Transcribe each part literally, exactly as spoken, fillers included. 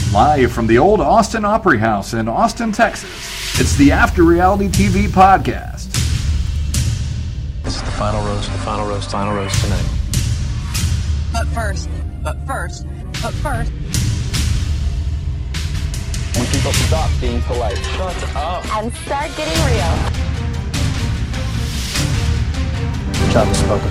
Live from the old Austin Opry House in Austin, Texas, it's the After Reality T V podcast. This is the final roast, the final roast, final roast tonight. But first, but first, but first. When people stop being polite. Shut up. And start getting real. Good job, spoken.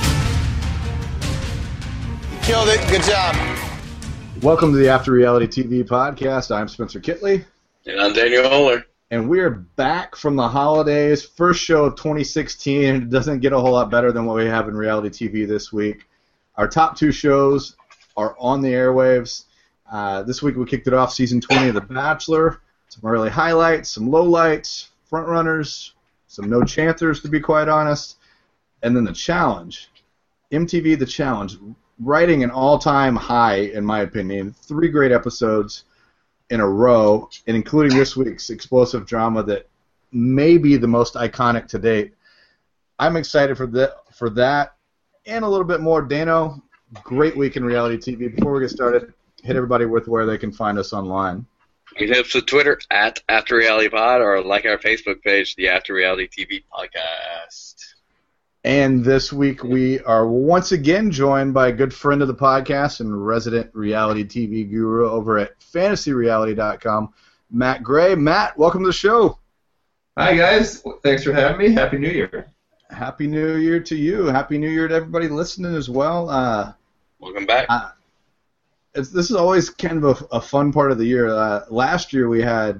Killed it. Good job. Welcome to the After Reality T V podcast. I'm Spencer Kitley. And I'm Daniel Oler. And we're back from the holidays. First show of twenty sixteen. It doesn't get a whole lot better than what we have in reality T V this week. Our top two shows are on the airwaves. Uh, this week we kicked it off, season twenty of The Bachelor. Some early highlights, some lowlights, frontrunners, some no chanters, to be quite honest. And then The Challenge. M T V The Challenge. Writing an all-time high, in my opinion. Three great episodes in a row, and including this week's explosive drama that may be the most iconic to date. I'm excited for that, for that and a little bit more. Dano, great week in reality T V. Before we get started, hit everybody with where they can find us online. You can hit us with Twitter at After Reality Pod or like our Facebook page, the After Reality T V Podcast. And this week we are once again joined by a good friend of the podcast and resident reality T V guru over at fantasy reality dot com, Matt Gray. Matt, welcome to the show. Hi, guys. Thanks for having me. Happy New Year. Happy New Year to you. Happy New Year to everybody listening as well. Uh, Welcome back. Uh, it's, this is always kind of a, a fun part of the year. Uh, last year we had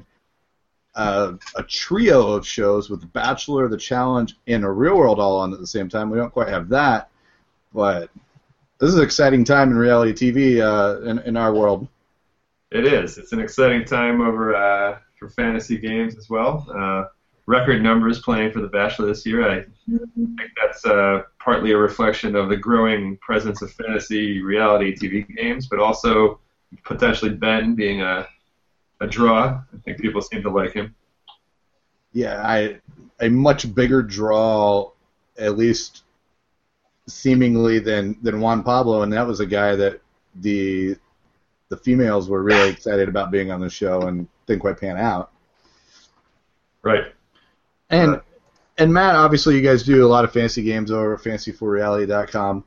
uh, a trio of shows with The Bachelor, The Challenge, and A Real World all on at the same time. We don't quite have that, but this is an exciting time in reality T V uh, in, in our world. It is. It's an exciting time over uh, for fantasy games as well. Uh, record numbers playing for The Bachelor this year. I think that's uh, partly a reflection of the growing presence of fantasy reality T V games, but also potentially Ben being a a draw. I think people seem to like him. Yeah, I a much bigger draw, at least seemingly, than than Juan Pablo, and that was a guy that the the females were really excited about being on the show and didn't quite pan out. Right. And and Matt, obviously you guys do a lot of fantasy games over at fantasy for reality dot com.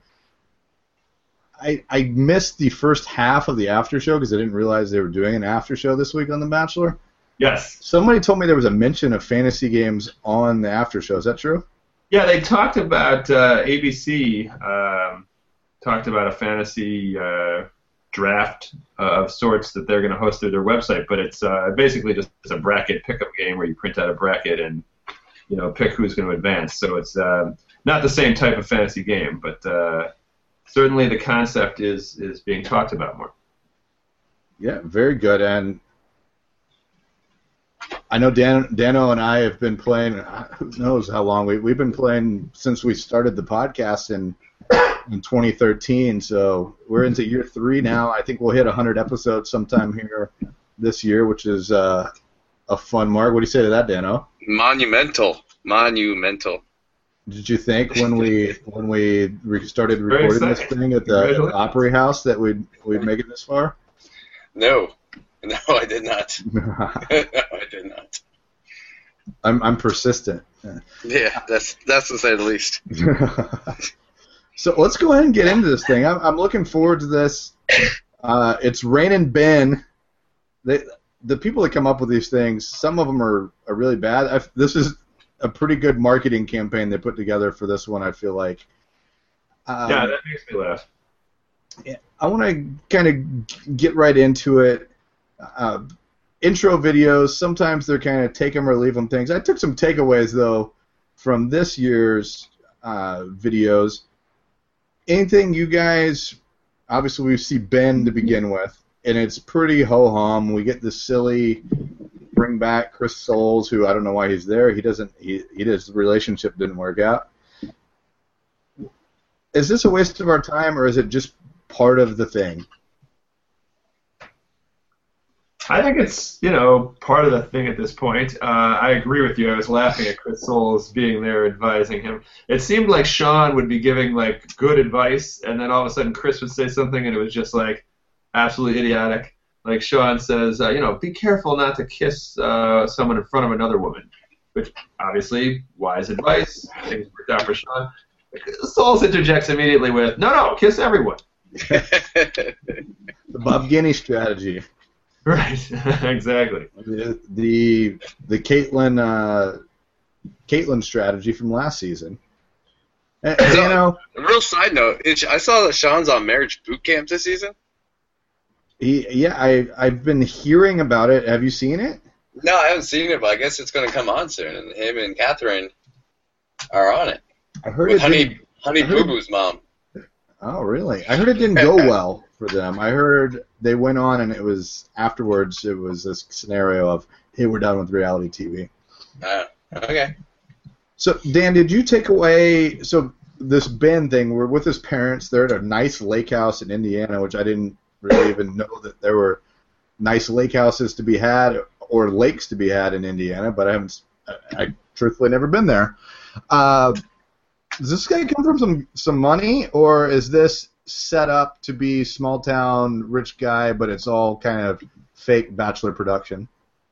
I, I missed the first half of the after show because I didn't realize they were doing an after show this week on The Bachelor. Yes. Somebody told me there was a mention of fantasy games on the after show. Is that true? Yeah, they talked about uh, A B C um, talked about a fantasy uh, draft uh, of sorts that they're going to host through their website, but it's uh, basically just a bracket pickup game where you print out a bracket and you know pick who's going to advance. So it's uh, not the same type of fantasy game, but uh, certainly the concept is is being talked about more. Yeah, very good. And I know Dan, Dano and I have been playing, who knows how long, we, we've been playing since we started the podcast in in twenty thirteen, so we're into year three now. I think we'll hit one hundred episodes sometime here this year, which is uh, a fun mark. What do you say to that, Dano? Monumental. Monumental. Did you think when we when we re- started recording this thing at the, the Opry House that we'd we'd make it this far? No, no, I did not. no, I did not. I'm I'm persistent. Yeah, that's that's to say the least. So let's go ahead and get into this thing. I'm I'm looking forward to this. Uh, it's Raining Ben. They, the people that come up with these things, some of them are, are really bad. I've, this is a pretty good marketing campaign they put together for this one, I feel like. Um, yeah, that makes me laugh. I want to kind of get right into it. Uh, intro videos, sometimes they're kind of take them or leave them things. I took some takeaways, though, from this year's uh, videos. Anything you guys, obviously we see Ben to begin with, and it's pretty ho-hum. We get this silly bring back Chris Soules, who I don't know why he's there. He doesn't. He, he his relationship didn't work out. Is this a waste of our time, or is it just part of the thing? I think it's, you know, part of the thing at this point. Uh, I agree with you. I was laughing at Chris Soules being there advising him. It seemed like Sean would be giving, like, good advice, and then all of a sudden Chris would say something, and it was just, like, absolutely idiotic. like Sean says, uh, you know, be careful not to kiss uh, someone in front of another woman, which obviously wise advice. Things worked out for Sean. Souls interjects immediately with, no, no, kiss everyone. The Bob Guinea strategy. Right, exactly. The the, the Caitlyn uh, Caitlyn strategy from last season. And, and, So, you know, a real side note, it's- I saw that Sean's on marriage boot camp this season. he, yeah, I I've been hearing about it. Have you seen it? No, I haven't seen it, but I guess it's going to come on soon. And him and Catherine are on it. I heard With it. Honey, didn't- Honey I heard- Boo Boo's mom. Oh, really? I heard it didn't go well for them. I heard they went on and it was afterwards. It was this scenario of, hey, we're done with reality T V. Uh, okay. So, Dan, did you take away so this Ben thing? We're with his parents. They're at a nice lake house in Indiana, which I didn't really even know that there were nice lake houses to be had or lakes to be had in Indiana. But I haven't. I, I truthfully never been there. Uh, does this guy come from some some money, or is this set up to be small town rich guy, but it's all kind of fake bachelor production?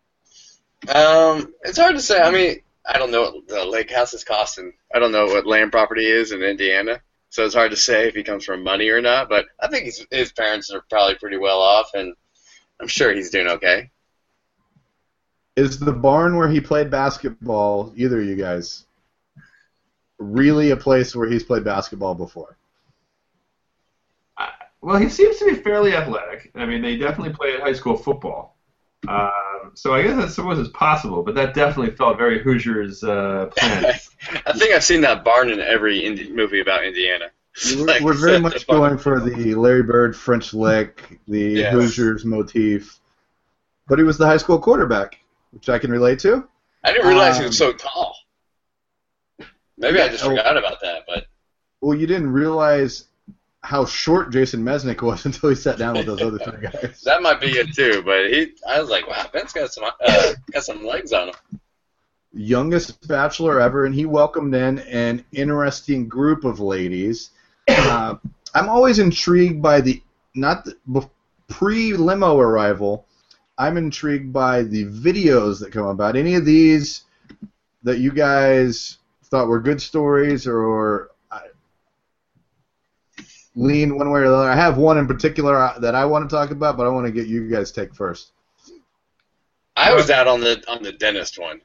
Um, it's hard to say. I mean, I don't know what the lake house is costing. I don't know what land property is in Indiana, so it's hard to say if he comes from money or not. But I think his, his parents are probably pretty well off, and I'm sure he's doing okay. Is the barn where he played basketball, either of you guys, really a place where he's played basketball before? Uh, well, he seems to be fairly athletic. I mean, they definitely played high school football. Um, so I guess I suppose it's possible, but that definitely felt very Hoosiers uh, plan. I think I've seen that barn in every Indi- movie about Indiana. We're, Like, we're very the much barn. going for the Larry Bird French lick, the Yes. Hoosiers motif. But he was the high school quarterback, which I can relate to. I didn't realize he Um, was so tall. Maybe I just oh. forgot about that, but Well, you didn't realize how short Jason Mesnick was until he sat down with those other three guys. that might be it too. But he, I was like, wow, Ben's got some uh, got some legs on him. Youngest bachelor ever, and he welcomed in an interesting group of ladies. Uh, I'm always intrigued by the, not the, bef- pre-limo arrival, I'm intrigued by the videos that come about. Any of these that you guys thought were good stories or uh, lean one way or the other? I have one in particular that I want to talk about, but I want to get you guys take first. I was out on the on the dentist one,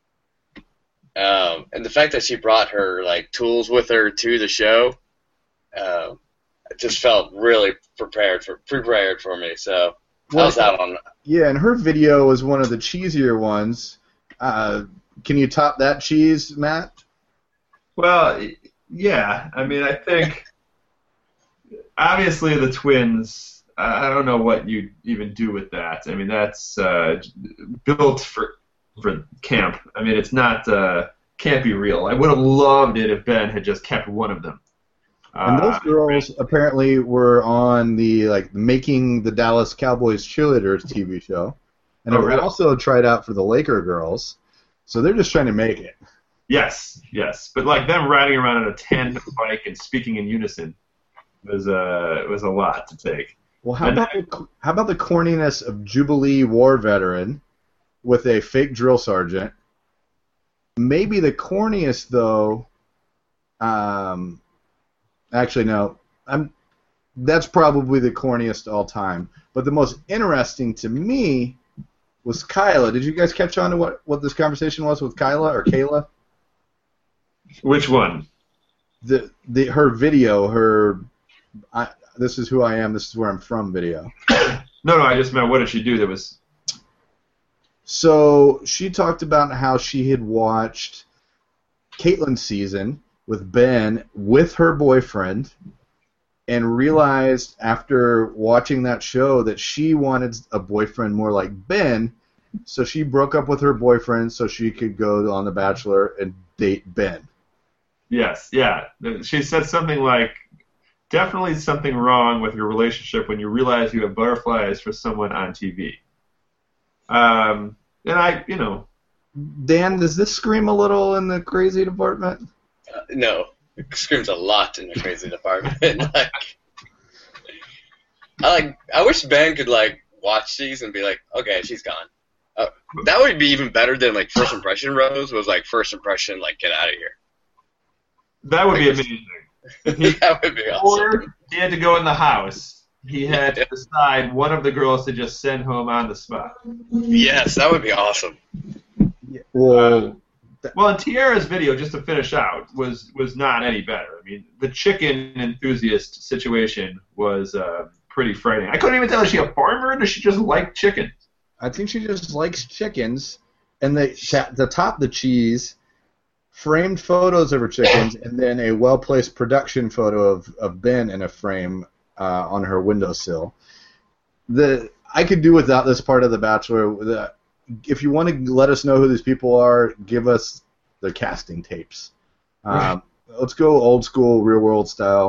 um, and the fact that she brought her like tools with her to the show, uh, it just felt really prepared for prepared for me. So I was out on. Yeah, and her video was one of the cheesier ones. Uh, can you top that cheese, Matt? Well, yeah. I mean, I think obviously the twins. I don't know what you even do with that. I mean, that's uh, built for for camp. I mean, it's not uh, can't be real. I would have loved it if Ben had just kept one of them. And those Uh, girls apparently were on the like Making the Dallas Cowboys Cheerleaders T V show, and Oh, they really? also tried out for the Laker girls. So they're just trying to make it. Yes, yes, but like them riding around on a tandem bike and speaking in unison was uh, was a lot to take. Well, how And- about the, how about the corniness of Jubilee war veteran with a fake drill sergeant? Maybe the corniest though. Um, actually, no. I'm. That's probably the corniest all time. But the most interesting to me was Kyla. Did you guys catch on to what, what this conversation was with Kyla or Kayla? Which one? The the her video, her I, this is who I am, this is where I'm from video. No, no, I just meant what did she do that was. So she talked about how she had watched Caitlyn's season with Ben with her boyfriend and realized after watching that show that she wanted a boyfriend more like Ben, so she broke up with her boyfriend so she could go on The Bachelor and date Ben. Yes, yeah. She said something like, definitely something wrong with your relationship when you realize you have butterflies for someone on T V. Um, and I, you know. Dan, does this scream a little in the crazy department? Uh, no, it screams a lot in the crazy department. like, I like. I wish Ben could like watch these and be like, okay, she's gone. Uh, that would be even better than like first impression Rose was like first impression like get out of here. That would be amazing. He, that would be awesome. Or he had to go in the house. He had to decide one of the girls to just send home on the spot. Yes, that would be awesome. Well, Uh, well, and Tiara's video, just to finish out, was was not any better. I mean, the chicken enthusiast situation was uh, pretty frightening. I couldn't even tell, is she a farmer or does she just like chicken? I think she just likes chickens, and they the top the cheese, framed photos of her chickens, and then a well-placed production photo of, of Ben in a frame uh, on her windowsill. The I could do without this part of The Bachelor. The, if you want to let us know who these people are, give us their casting tapes. Um, let's go old school, real world style.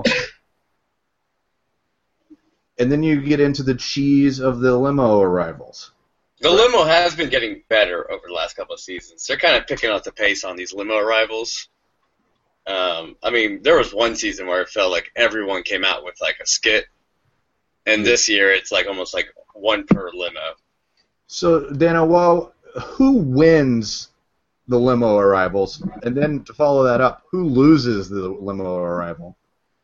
And then you get into the cheese of the limo arrivals. The limo has been getting better over the last couple of seasons. They're kind of picking up the pace on these limo arrivals. Um, I mean, there was one season where it felt like everyone came out with like a skit, and this year it's like almost like one per limo. So, Dana, well, who wins the limo arrivals? And then to follow that up, who loses the limo arrival?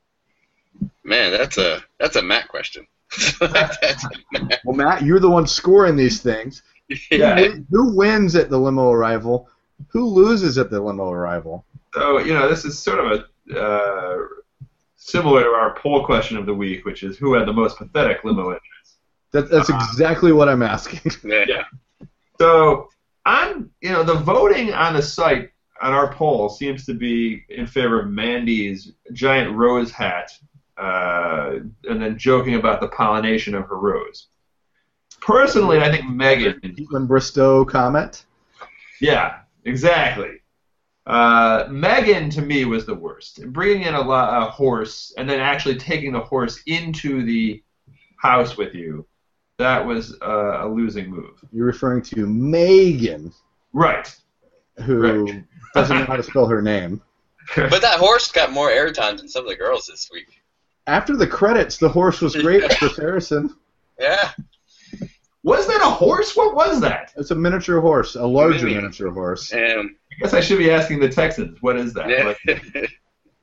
Man, that's a that's a Matt question. That's a Matt. Well, Matt, you're the one scoring these things. Yeah. Who wins at the limo arrival? Who loses at the limo arrival? So, you know, this is sort of a uh, similar to our poll question of the week, which is who had the most pathetic limo entrance. That, that's exactly what I'm asking. Yeah. Yeah. So, on you know, the voting on the site on our poll seems to be in favor of Mandy's giant rose hat, uh, and then joking about the pollination of her rose. Personally, I think Megan. Caitlin Bristow comment. Yeah, exactly. Uh, Megan, to me, was the worst. Bringing in a, lo- a horse and then actually taking the horse into the house with you, that was uh, a losing move. You're referring to Megan, Right. who Right. doesn't know how to spell her name. But that horse got more airtime than some of the girls this week. After the credits, the horse was great with Chris Harrison. Yeah. Was that a horse? What was that? It's a miniature horse, a larger Mini. miniature horse. And I guess I should be asking the Texans. What is that? yeah. Like,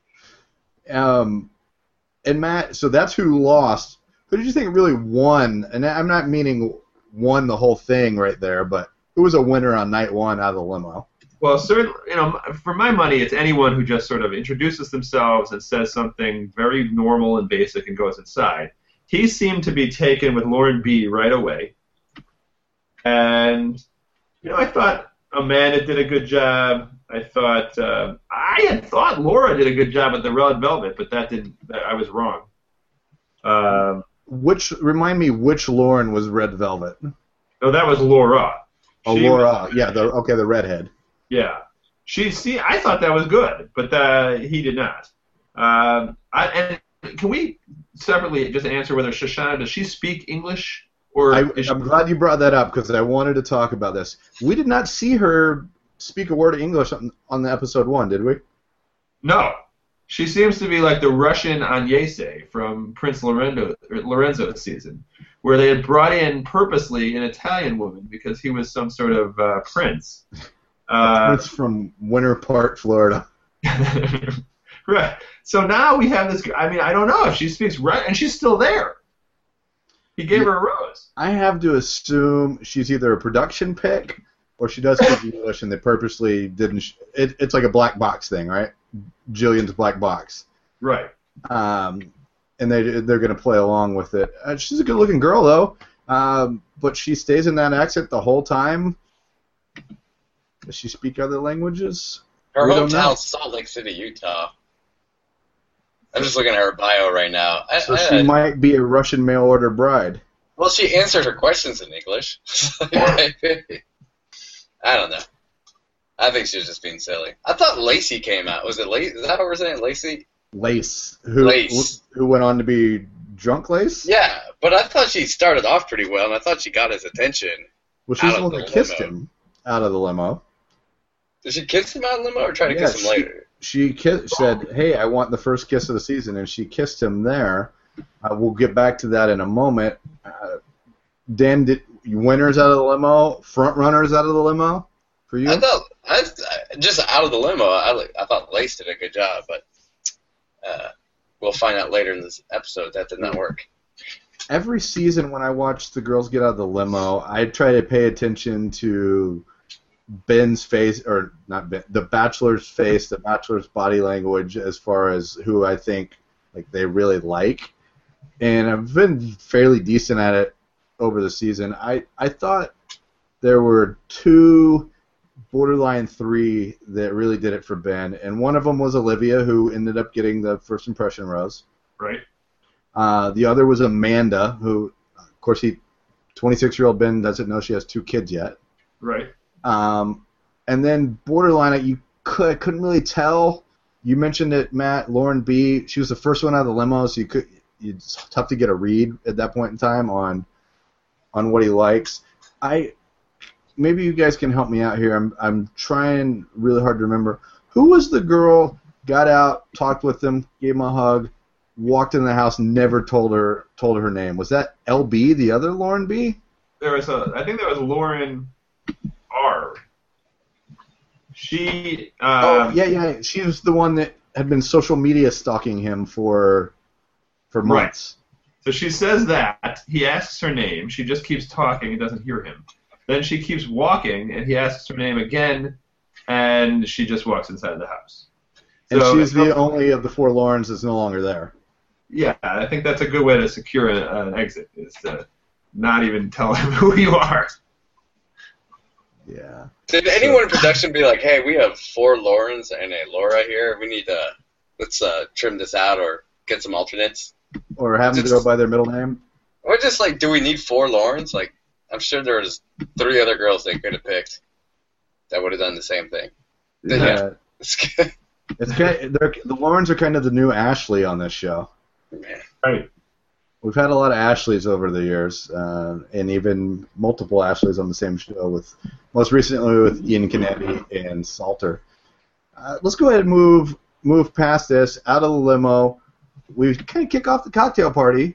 Um, and Matt, so that's who lost. Who did you think really won? And I'm not meaning won the whole thing right there, but who was a winner on night one out of the limo? well, certainly, you know, for my money, it's anyone who just sort of introduces themselves and says something very normal and basic and goes inside. He seemed to be taken with Lauren B. right away. And, you know, I thought Amanda did a good job. I thought, uh, I had thought Laura did a good job at the Red Velvet, but that didn't, I was wrong. Um, Which remind me, which Lauren was Red Velvet? no, that was Laura. Oh, She Laura. was- Yeah, the okay, the redhead. Yeah. She, see, I thought that was good, but uh, he did not. Um, I, and can we separately just answer whether Shoshana, does she speak English? Or I, is she, I'm glad you brought that up because I wanted to talk about this. We did not see her speak a word of English on, on the episode one, did we? No. She seems to be like the Russian Agnese from Prince Lorenzo, Lorenzo's season, where they had brought in purposely an Italian woman because he was some sort of uh, prince. Uh, It's from Winter Park, Florida. right. So now we have this. I mean, I don't know if she speaks right, and she's still there. He gave her a rose. I have to assume she's either a production pick or she does speak English and they purposely didn't. Sh- it, it's like a black box thing, right? Jillian's black box. Right. Um, and they they're going to play along with it. Uh, she's a good-looking girl, though, um, but she stays in that accent the whole time. Does she speak other languages? Her We don't know. hometown's Salt Lake City, Utah. I'm just looking at her bio right now. I, So I, she might be a Russian mail-order bride. well, she answered her questions in English. I don't know. I think she was just being silly. I thought Lacey came out. Was it Lacey? Is that how we're saying Lacey? Lace, who Lace. who went on to be Drunk Lace? Yeah, but I thought she started off pretty well, and I thought she got his attention. Well, she's out the of one the that kissed limo. him out of the limo. Did she kiss him out in the limo or try to Yeah, kiss him she- later? She ki- said, "Hey, I want the first kiss of the season," and she kissed him there. Uh, we'll get back to that in a moment. Uh, Dan, did winners out of the limo, front runners out of the limo for you? I thought I, just out of the limo. I I thought Lace did a good job, but uh, we'll find out later in this episode that did not work. Every season when I watch the girls get out of the limo, I try to pay attention to Ben's face, or not Ben, the Bachelor's face, the Bachelor's body language, as far as who I think like they really like, and I've been fairly decent at it over the season. I I thought there were two, borderline three, that really did it for Ben, and one of them was Olivia, who ended up getting the first impression rose. Right. Uh, the other was Amanda, who, of course, he, twenty-six-year-old Ben doesn't know she has two kids yet. Right. Um, and then borderline, you could couldn't really tell. You mentioned it, Matt. Lauren B. She was the first one out of the limo, so you could. It's tough to get a read at that point in time on on what he likes. I maybe you guys can help me out here. I'm I'm trying really hard to remember who was the girl. Got out, talked with them, gave him a hug, walked in the house, never told her told her name. Was that L B, the other Lauren B? There was a. I think there was Lauren R. She. Um, oh yeah, yeah. She was the one that had been social media stalking him for for months. Right. So she says that he asks her name. She just keeps talking and doesn't hear him. Then she keeps walking, and he asks her name again, and she just walks inside the house. And So, she's the only of the four Laurens that's no longer there. Yeah, I think that's a good way to secure a, an exit, is to not even tell him who you are. Yeah. Did anyone in production be like, hey, we have four Laurens and a Laura here. We need to, let's uh, trim this out or get some alternates? Or have them Just- go by their middle name. Or just like, do we need four Laurens? Like, I'm sure there was three other girls they could have picked that would have done the same thing. Yeah. It's kind they're, the Laurens are kind of the new Ashley on this show. Man. Right. We've had a lot of Ashleys over the years, uh, and even multiple Ashleys on the same show, with most recently with Ian Kennedy and Salter. Uh, let's go ahead and move move past this, out of the limo. We kind of kick off the cocktail party,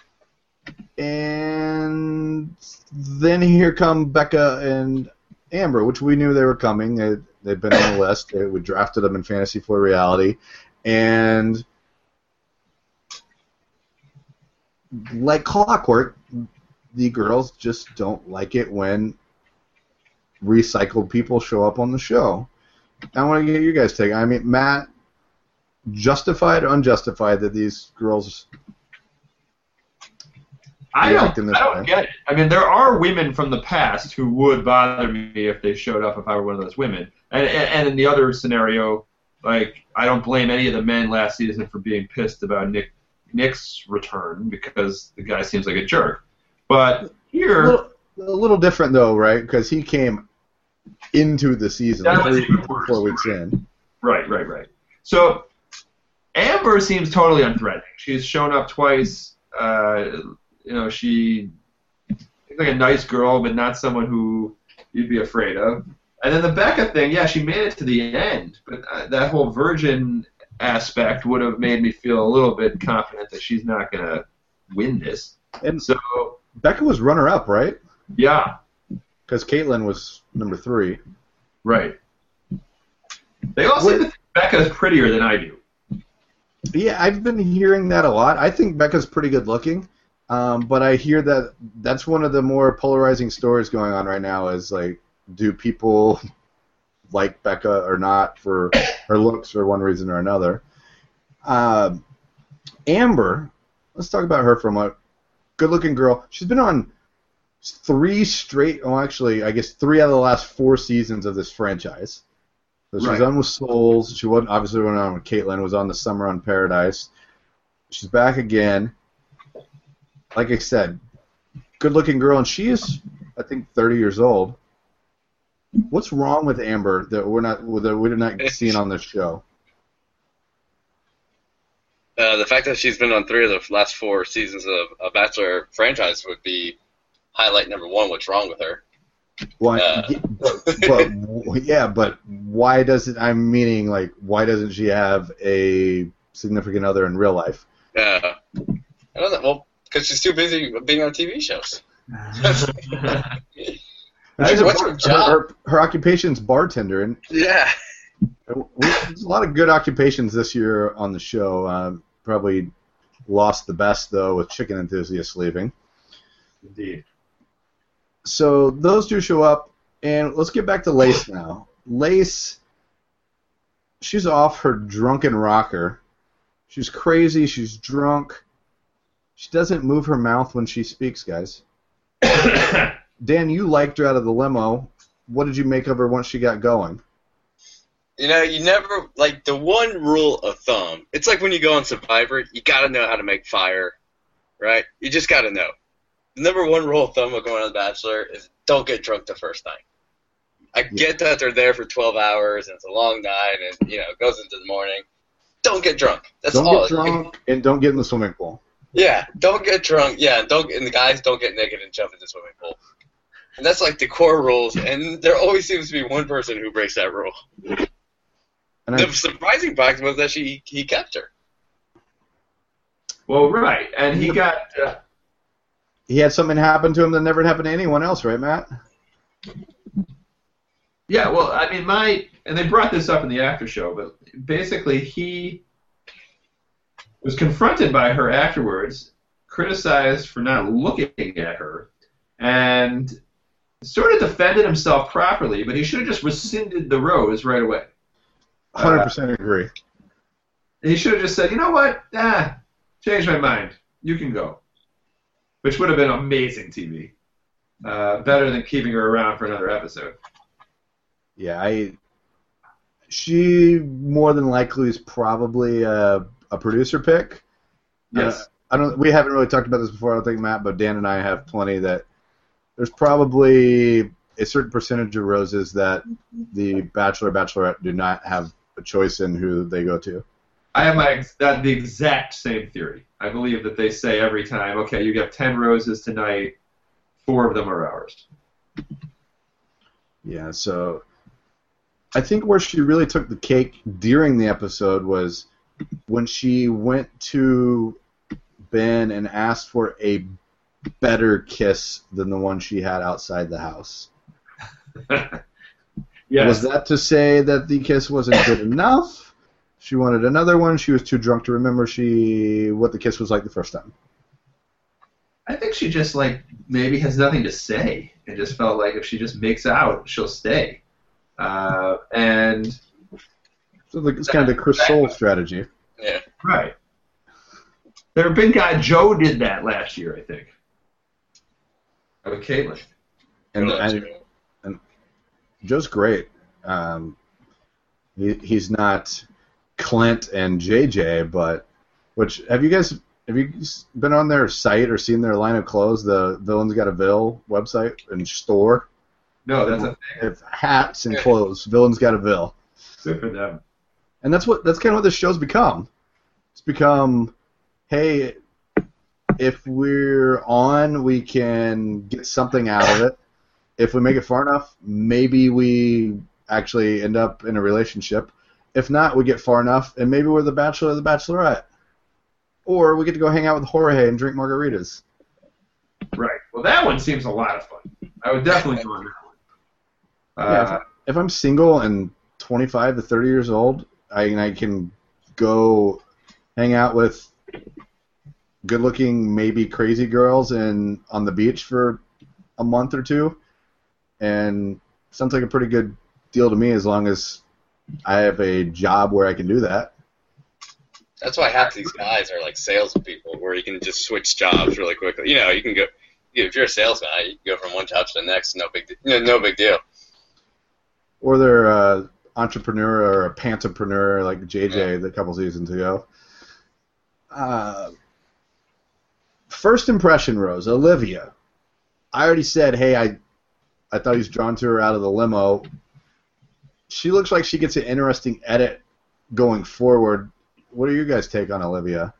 and then here come Becca and Amber, which we knew they were coming. They, they'd been on the list. They, we drafted them in Fantasy for Reality, and like clockwork, the girls just don't like it when recycled people show up on the show. I want to get your guys' take. I mean, Matt, justified or unjustified that these girls I react don't, in this I don't way? get it. I mean, there are women from the past who would bother me if they showed up if I were one of those women. And, and, and in the other scenario, like, I don't blame any of the men last season for being pissed about Nick Nick's return because the guy seems like a jerk. But here... A little, a little different, though, right? Because he came into the season, That like was three, even worse. four weeks in. Right, right, right. So Amber seems totally unthreatening. She's shown up twice. Uh, you know, she seems like a nice girl, but not someone who you'd be afraid of. And then the Becca thing, yeah, she made it to the end, but uh, that whole virgin aspect would have made me feel a little bit confident that she's not going to win this. And So, Becca was runner-up, right? yeah, Because Caitlyn was number three. right. They all seem to think Becca's prettier than I do. Yeah, I've been hearing that a lot. I think Becca's pretty good looking, um, but I hear that that's one of the more polarizing stories going on right now is, like, do people like Becca or not for her looks for one reason or another. Um, Amber, let's talk about her for a moment. Good-looking girl. She's been on three straight, well, actually, I guess three out of the last four seasons of this franchise. So she was Right. on with Souls. She wasn't obviously went on with Caitlyn. Was on the Summer on Paradise. She's back again. Like I said, good-looking girl, and she is, I think, thirty years old. What's wrong with Amber that we're not that we're not seeing on this show? Uh, the fact that she's been on three of the last four seasons of a Bachelor franchise would be highlight number one. What's wrong with her? Why? Uh. yeah, but, but yeah, but why doesn't I'm meaning like why doesn't she have a significant other in real life? Uh, I don't know. Well, because she's too busy being on T V shows. What's She's a her bar- job? Her, her, her occupation's bartender, and Yeah. we, there's a lot of good occupations this year on the show. Uh, probably lost the best, though, with Chicken Enthusiast leaving. Indeed. So those two show up, and let's get back to Lace now. Lace, she's off her drunken rocker. She's crazy. She's drunk. She doesn't move her mouth when she speaks, guys. Dan, you liked her out of the limo. What did you make of her once she got going? You know, you never, like, the one rule of thumb, it's like when you go on Survivor, you got to know how to make fire, right? You just got to know. The number one rule of thumb of going on The Bachelor is don't get drunk the first night. I get that they're there for twelve hours and it's a long night and, you know, it goes into the morning. Don't get drunk. That's don't all. get drunk and don't get in the swimming pool. Yeah, don't get drunk. Yeah, don't and the guys don't get naked and jump in the swimming pool. And that's like the core rules, and there always seems to be one person who breaks that rule. And The I, surprising fact was that she he kept her. Well, right, and he got. Uh, he had something happen to him that never happened to anyone else, right, Matt? Yeah, well, I mean, my and they brought this up in the after show, but basically he was confronted by her afterwards, criticized for not looking at her, and sort of defended himself properly, but he should have just rescinded the rose right away. one hundred percent agree. He should have just said, you know what, ah, change my mind, you can go, which would have been amazing T V. Uh, better than keeping her around for another episode. Yeah, I. She more than likely is probably a, a producer pick. Yes. Uh, I don't. We haven't really talked about this before, I don't think, Matt, but Dan and I have plenty that there's probably a certain percentage of roses that the Bachelor or Bachelorette do not have a choice in who they go to. I have my ex- that the exact same theory. I believe that they say every time, okay, you get ten roses tonight, four of them are ours. Yeah, so I think where she really took the cake during the episode was when she went to Ben and asked for a better kiss than the one she had outside the house. Yes. Was that to say that the kiss wasn't good enough? She wanted another one. She was too drunk to remember she what the kiss was like the first time. I think she just like maybe has nothing to say and just felt like if she just makes out, she'll stay. Uh, and So it's kind of the Chris Soul strategy. Yeah. right. Their big guy Joe did that last year, I think. With Caitlyn. And, That's and, true. and Joe's great. Um, he, he's not Clint and J J, but which have you guys have you been on their site or seen their line of clothes? The Villains Got a Vill website and store. No, that's a thing. It's hats and clothes. Villains Got a Vill. Good for them. And that's what that's kind of what this show's become. It's become, hey, if we're on, we can get something out of it. If we make it far enough, maybe we actually end up in a relationship. If not, we get far enough, and maybe we're the Bachelor or the Bachelorette. Or we get to go hang out with Jorge and drink margaritas. Right. Well, that one seems a lot of fun. I would definitely go on that one. Uh, Yeah, if I'm single and twenty-five to thirty years old, I, and I can go hang out with good-looking, maybe crazy girls and on the beach for a month or two, and sounds like a pretty good deal to me as long as I have a job where I can do that. That's why half these guys are like salespeople, where you can just switch jobs really quickly. You know, you can go if you're a sales guy, you can go from one job to the next, no big, you know, no big deal. Or they're an entrepreneur or a pantapreneur like J J a couple seasons ago. Uh, first impression, Rose, Olivia. I already said, hey, I, I thought he was drawn to her out of the limo. She looks like she gets an interesting edit going forward. What do you guys take on Olivia?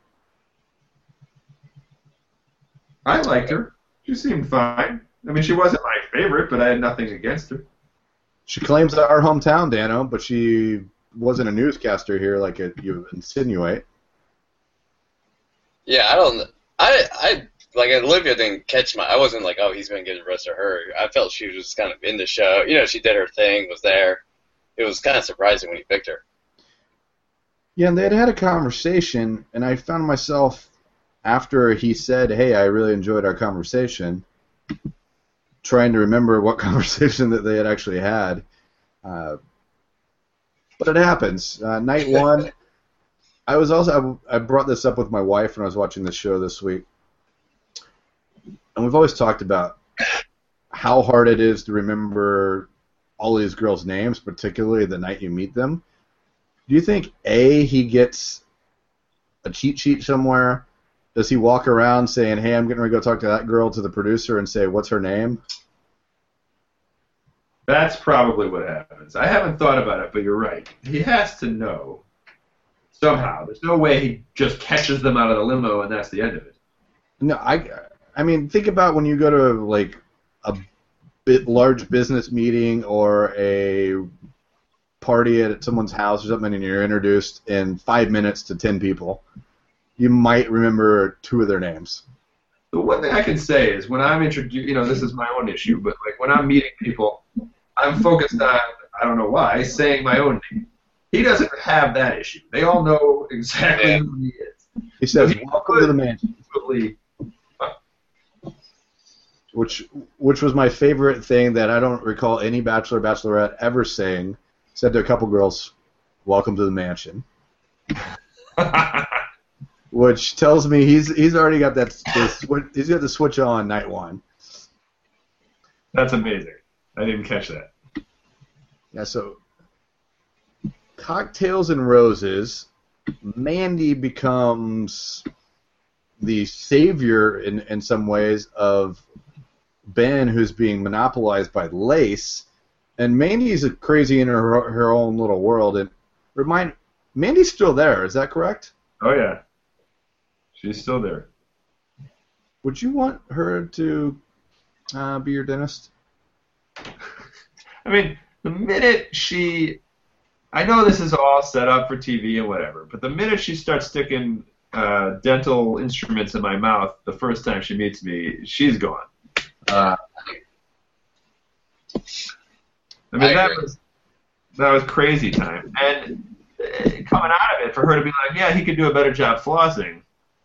I liked her. She seemed fine. I mean, she wasn't my favorite, but I had nothing against her. She claims our hometown, Dano, but she wasn't a newscaster here like it, you insinuate. Yeah, I don't. I I like Olivia didn't catch my. I wasn't like, oh, he's gonna get the rest of her. I felt she was kind of in the show. You know, she did her thing, was there. It was kind of surprising when he picked her. Yeah, and they had had a conversation, and I found myself after he said, "Hey, I really enjoyed our conversation," trying to remember what conversation that they had actually had. Uh, but it happens. Uh, night one. I was also I, I brought this up with my wife when I was watching the show this week, and we've always talked about how hard it is to remember all these girls' names, particularly the night you meet them. Do you think A, he gets a cheat sheet somewhere? Does he walk around saying, "Hey, I'm getting ready to go talk to that girl," to the producer and say, "What's her name?" That's probably what happens. I haven't thought about it, but you're right. He has to know. Somehow. There's no way he just catches them out of the limo and that's the end of it. No, I, I mean, think about when you go to, like, a bit large business meeting or a party at someone's house or something and you're introduced in five minutes to ten people. You might remember two of their names. The one thing I can say is when I'm introduced, you know, this is my own issue, but, like, when I'm meeting people, I'm focused on, I don't know why, saying my own name. He doesn't have that issue. They all know exactly yeah. who he is. He says, so "Welcome to the mansion." Which, which was my favorite thing that I don't recall any Bachelor or Bachelorette ever saying. Said to a couple girls, "Welcome to the mansion." Which tells me he's he's already got that. The, he's got the switch on night one. That's amazing. I didn't catch that. Yeah. So. Cocktails and Roses, Mandy becomes the savior in, in some ways of Ben, who's being monopolized by Lace, and Mandy's crazy in her her own little world. And remind, Mandy's still there. Is that correct? Oh yeah, she's still there. Would you want her to uh, be your dentist? I mean, the minute she. I know this is all set up for T V and whatever, but the minute she starts sticking uh, dental instruments in my mouth the first time she meets me, she's gone. Uh, I mean, I that was that was crazy time. And uh, coming out of it, for her to be like, yeah, he could do a better job flossing.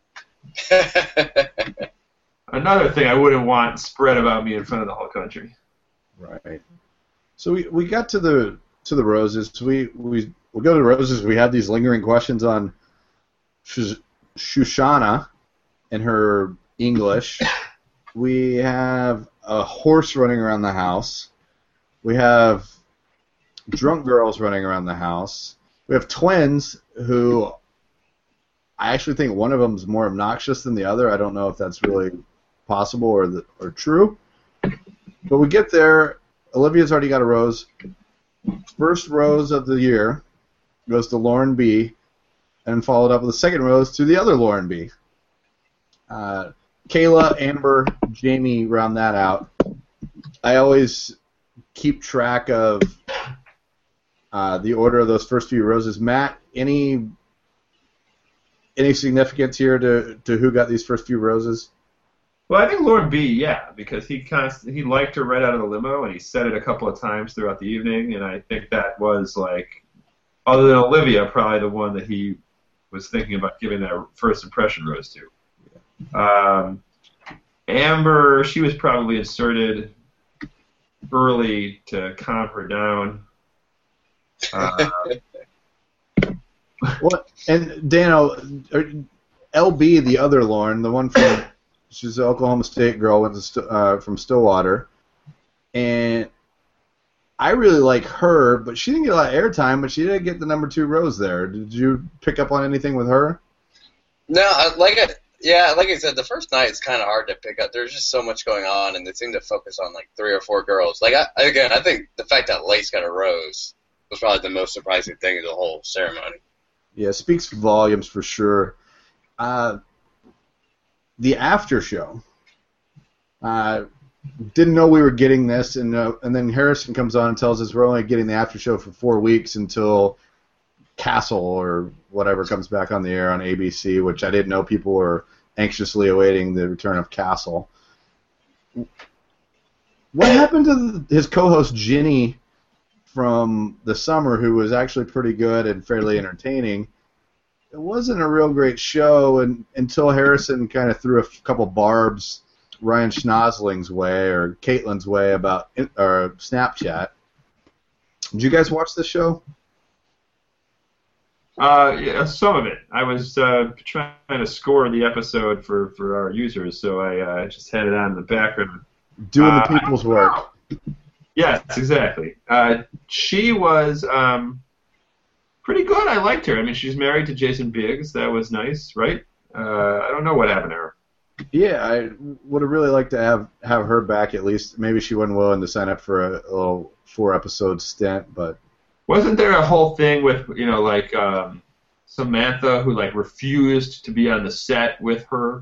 Another thing I wouldn't want spread about me in front of the whole country. Right. So we, we got to the... to the Roses. We we we go to the Roses. We have these lingering questions on Sh- Shoshana and her English. We have a horse running around the house. We have drunk girls running around the house. We have twins who I actually think one of them is more obnoxious than the other. I don't know if that's really possible or the, or true. But we get there. Olivia's already got a rose. First rose of the year goes to Lauren B, and followed up with the second rose to the other Lauren B. Uh, Kayla, Amber, Jamie round that out. I always keep track of uh, the order of those first few roses. Matt, any any significance here to, to who got these first few roses? Well, I think Lauren B, yeah, because he const- he liked her right out of the limo, and he said it a couple of times throughout the evening, and I think that was, like, other than Olivia, probably the one that he was thinking about giving that first impression rose to. Um, Amber, she was probably inserted early to calm her down. Uh, well, and Dano, L B, the other Lauren, the one from... She's an Oklahoma State girl, went to uh, from Stillwater, and I really like her, but she didn't get a lot of airtime, but she did get the number two rose there. Did you pick up on anything with her? No, I- like I, yeah, like I said, the first night is kind of hard to pick up. There's just so much going on, and they seem to focus on like three or four girls. Like I, again, I think the fact that Lace got a rose was probably the most surprising thing of the whole ceremony. Yeah, speaks volumes for sure. Uh, the after show. Uh, didn't know we were getting this, and uh, and then Harrison comes on and tells us we're only getting the after show for four weeks until Castle or whatever comes back on the air on A B C, which I didn't know people were anxiously awaiting the return of Castle. What happened to the, his co-host Ginny from the summer, who was actually pretty good and fairly entertaining? It wasn't a real great show and, until Harrison kind of threw a couple barbs Ryan Schnosling's way or Caitlin's way about or Snapchat. Did you guys watch this show? Uh, yeah, some of it. I was uh, trying to score the episode for, for our users, so I uh, just had it on in the background. Doing uh, the people's work. Yes, exactly. Uh, she was um, pretty good. I liked her. I mean, she's married to Jason Biggs. That was nice, right? Uh, I don't know what happened to her. Yeah, I would have really liked to have, have her back at least. Maybe she wasn't willing to sign up for a, a little four-episode stint, but... Wasn't there a whole thing with, you know, like um, Samantha who, like, refused to be on the set with her?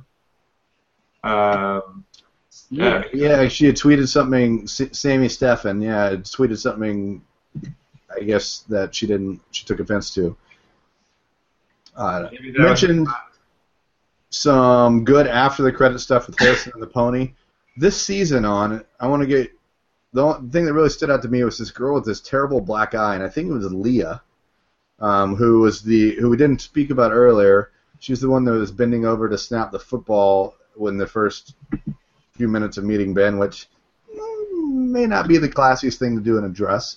Um, yeah, yeah, she had tweeted something, S- Sammy Stefan, yeah, had tweeted something, I guess, that she didn't, she took offense to. Uh, mentioned was... some good after the credit stuff with Harrison and the Pony. This season on, I want to get... The only thing that really stood out to me was this girl with this terrible black eye, and I think it was Leah, um, who was the who we didn't speak about earlier. She was the one that was bending over to snap the football in the first few minutes of meeting Ben, which may not be the classiest thing to do in a dress.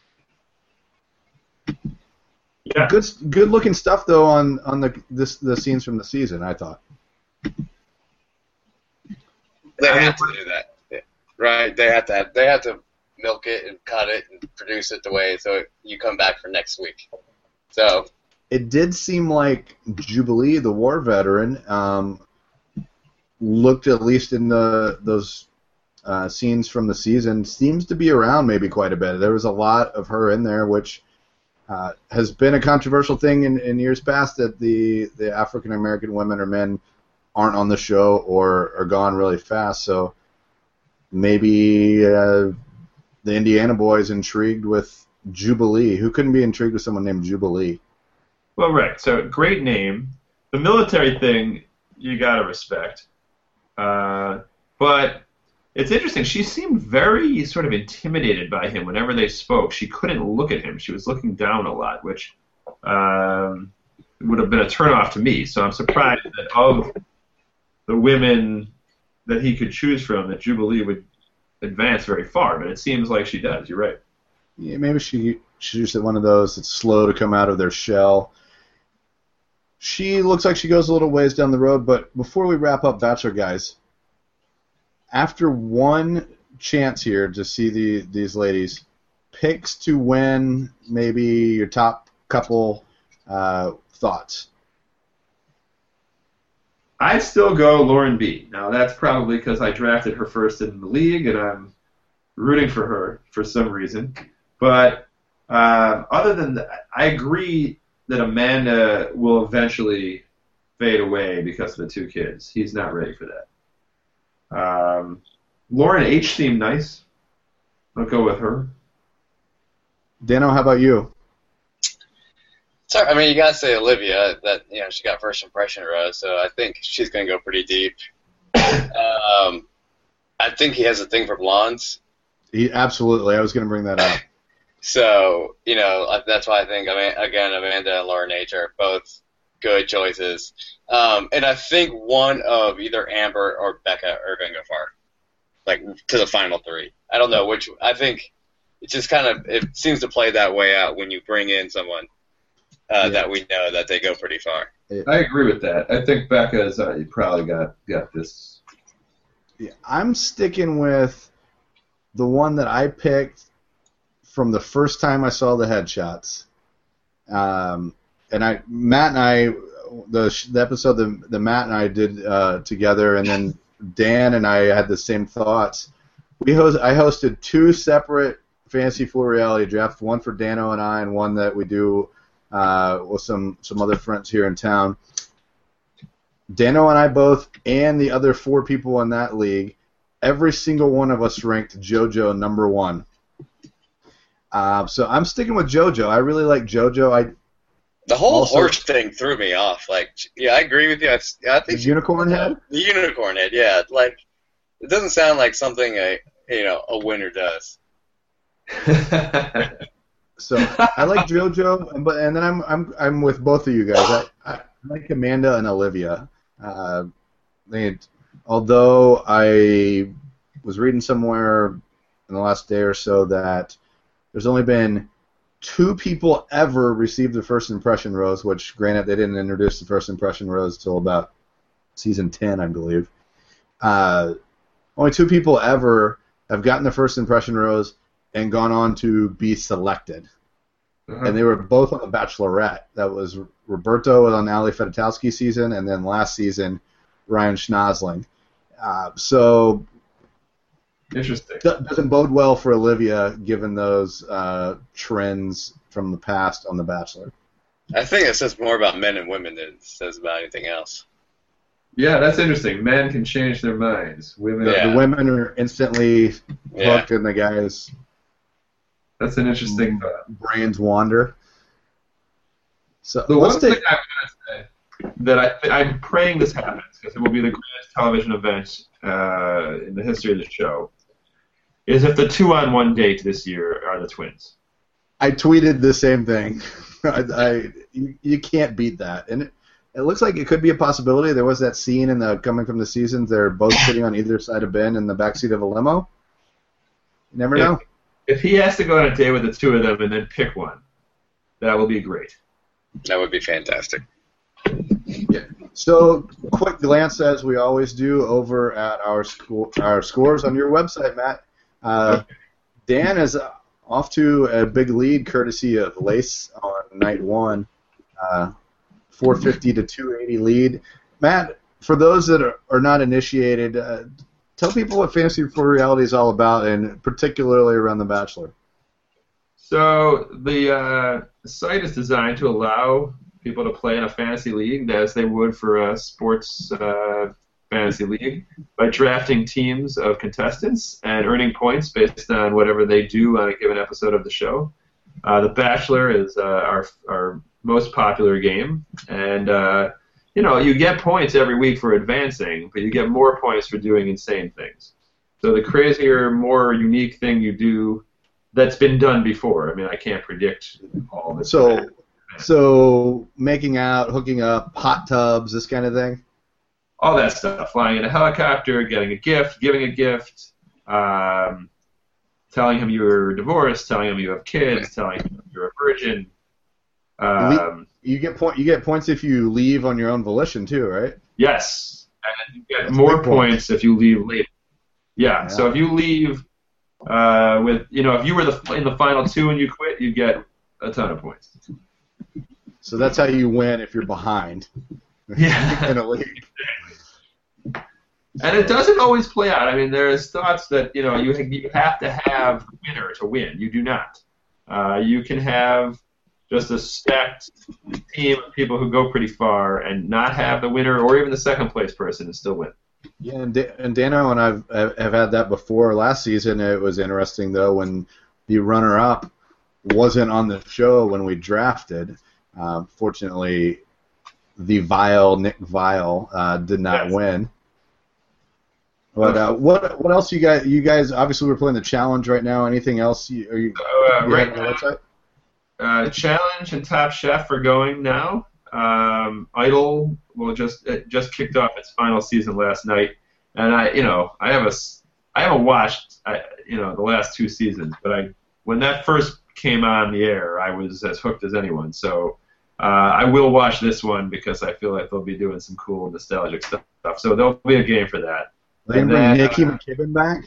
Yeah. Good, good looking stuff though on on the this the scenes from the season. I thought they had to do that. Right, they have to have, they have to milk it and cut it and produce it the way so you come back for next week. So it did seem like Jubilee, the war veteran, um, looked at least in the those uh, scenes from the season seems to be around maybe quite a bit. There was a lot of her in there, which uh, has been a controversial thing in, in years past that the the African American women or men aren't on the show or are gone really fast. So. Maybe uh, the Indiana boys intrigued with Jubilee. Who couldn't be intrigued with someone named Jubilee? Well, right. So, great name. The military thing, you got to respect. Uh, but it's interesting. She seemed very sort of intimidated by him whenever they spoke. She couldn't look at him. She was looking down a lot, which um, would have been a turnoff to me. So I'm surprised that of the women that he could choose from, that Jubilee would advance very far, but it seems like she does. You're right. Yeah, maybe she she's one of those that's slow to come out of their shell. She looks like she goes a little ways down the road, but before we wrap up Bachelor guys, after one chance here to see the these ladies, picks to win, maybe your top couple uh, thoughts. I'd still go Lauren B. Now, that's probably because I drafted her first in the league, and I'm rooting for her for some reason. But uh, other than that, I agree that Amanda will eventually fade away because of the two kids. He's not ready for that. Um, Lauren H. seemed nice. I'll go with her. Dano, how about you? Sorry, I mean, you gotta say Olivia. That you know, she got first impression rose, so I think she's gonna go pretty deep. um, I think he has a thing for blondes. He, absolutely, I was gonna bring that up. So you know, that's why I think. I mean, again, Amanda and Lauren H are both good choices, um, and I think one of either Amber or Becca are gonna go far, like to the final three. I don't know which. I think it just kind of it seems to play that way out when you bring in someone. Uh, yeah. That we know that they go pretty far. I agree with that. I think Becca's uh, you probably got got this. Yeah, I'm sticking with the one that I picked from the first time I saw the headshots. Um, and I, Matt and I, the, the episode that, that Matt and I did uh, together, and then Dan and I had the same thoughts. We host, I hosted two separate Fantasy Four reality drafts, one for Dano and I, and one that we do. Uh, with some, some other friends here in town. Dano and I both, and the other four people in that league, every single one of us ranked JoJo number one. Uh, so I'm sticking with JoJo. I really like JoJo. I The whole Also- horse thing threw me off. Like, yeah, I agree with you. I, I The think she- unicorn head? the unicorn head. Yeah, like it doesn't sound like something a you know a winner does. So I like JoJo, but and then I'm I'm I'm with both of you guys. I, I like Amanda and Olivia. Uh, they, although I was reading somewhere in the last day or so that there's only been two people ever receive the first impression rose. Which, granted, they didn't introduce the first impression rose till about season ten, I believe. Uh, only two people ever have gotten the first impression rose and gone on to be selected. Uh-huh. And they were both on The Bachelorette. That was Roberto on Ali Fedotowsky's season, and then last season, Ryan Schnozling. Uh, so Interesting. that doesn't bode well for Olivia, given those uh, trends from the past on The Bachelor. I think it says more about men and women than it says about anything else. Yeah, that's interesting. Men can change their minds. Women. Yeah. The women are instantly Yeah. hooked, and the guys' That's an interesting thought. brains wander. So The let's one thing take. I'm going to say that I, I'm praying this happens because it will be the greatest television event uh, in the history of the show is if the two-on-one date this year are the twins. I tweeted the same thing. I, I you, you can't beat that, and it, it looks like it could be a possibility. There was that scene in the coming from the seasons. They're both sitting on either side of Ben in the backseat of a limo. You never know. If he has to go on a date with the two of them and then pick one, that will be great. That would be fantastic. So, quick glance as we always do over at our sco- our scores on your website, Matt. Uh, Dan is off to a big lead, courtesy of Lace on night one, uh, four fifty to two eighty lead. Matt, for those that are, are not initiated, uh, tell people what Fantasy for Reality is all about, and particularly around The Bachelor. So the uh, site is designed to allow people to play in a fantasy league as they would for a sports uh, fantasy league by drafting teams of contestants and earning points based on whatever they do on a given episode of the show. Uh, the Bachelor is uh, our our most popular game, and uh, you know you get points every week for advancing, but you get more points for doing insane things. So the crazier, more unique thing you do that's been done before. I mean, I can't predict all this. So, so making out, hooking up, hot tubs, this kind of thing. All that stuff, flying in a helicopter, getting a gift, giving a gift, um, telling him you're divorced, telling him you have kids, telling him you're a virgin. Um, You get point. You get points if you leave on your own volition too, right? yes, and you get That's a more big point. points if you leave late. Yeah, Yeah. so if you leave uh, with, you know, if you were the in the final two and you quit, you get a ton of points. So that's how you win if you're behind Yeah. in a league. And it doesn't always play out. I mean, there's thoughts that, you know, you you have to have a winner to win. You do not. Uh, you can have just a stacked team of people who go pretty far and not have the winner or even the second place person and still win. Yeah, and, Da- and Dano and I've have have had that before. Last season, it was interesting though when the runner-up wasn't on the show when we drafted. Uh, fortunately, the vile Nick Vile uh, did not Yes. win. But uh, what what else you guys? You guys obviously we're playing the challenge right now. Anything else? You, are you, Uh, you right have on the now, website? uh, Challenge and Top Chef are going now. Um, Idol will just it just kicked off its final season last night, and I, you know, I have a s- I haven't watched, I, you know, the last two seasons, but I when that first came on the air, I was as hooked as anyone. So uh, I will watch this one because I feel like they'll be doing some cool nostalgic stuff. So there'll be a game for that. They And bring then, Nikki uh, McKibben back.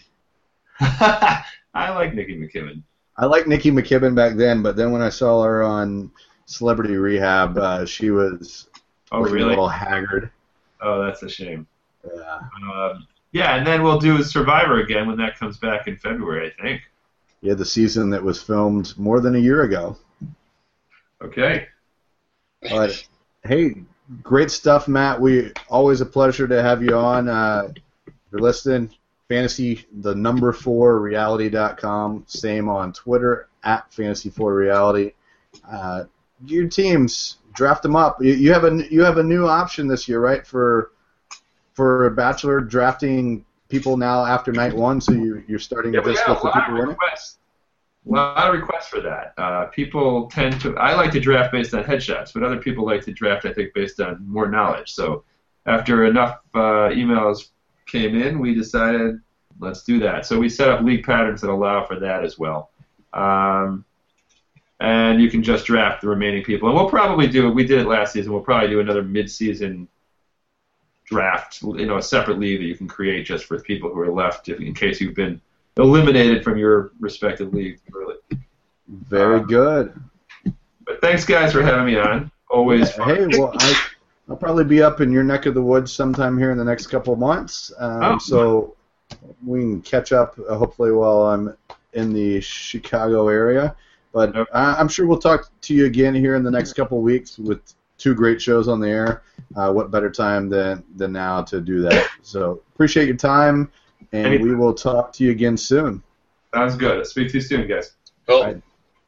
I like Nikki McKibben. I like Nikki McKibben back then, but then when I saw her on Celebrity Rehab, uh, she was Oh, looking a really? little haggard. Oh, that's a shame. Yeah. Um, yeah, and then we'll do Survivor again when that comes back in February, I think. Yeah, the season that was filmed more than a year ago. Okay. But hey, great stuff, Matt. We always a pleasure to have you on. Uh, if you're listening, fantasy the number four reality dot com. Same on Twitter at fantasy four reality. Uh, your teams draft them up. You, you have a you have a new option this year, right? For for Bachelor drafting people now after night one, so you you're starting Yeah, just we with have the a lot people of winning. requests. A lot of requests for that. Uh, people tend to. I like to draft based on headshots, but other people like to draft, I think, based on more knowledge. So after enough uh, emails came in, we decided let's do that. So we set up league patterns that allow for that as well. Um, and you can just draft the remaining people. And we'll probably do it. We did it last season. We'll probably do another mid-season draft, you know, a separate league that you can create just for people who are left if, in case you've been eliminated from your respective league early. Very Um, good. But thanks, guys, for having me on. Always fun. Hey, well, I, I'll probably be up in your neck of the woods sometime here in the next couple of months. Um, Oh. So we can catch up, uh, hopefully, while I'm in the Chicago area. But Yep. I, I'm sure we'll talk to you again here in the next couple of weeks with two great shows on the air. Uh, what better time than, than now to do that? So appreciate your time, and Anytime. we will talk to you again soon. Sounds good. I'll speak to you soon, guys. Cool. Right.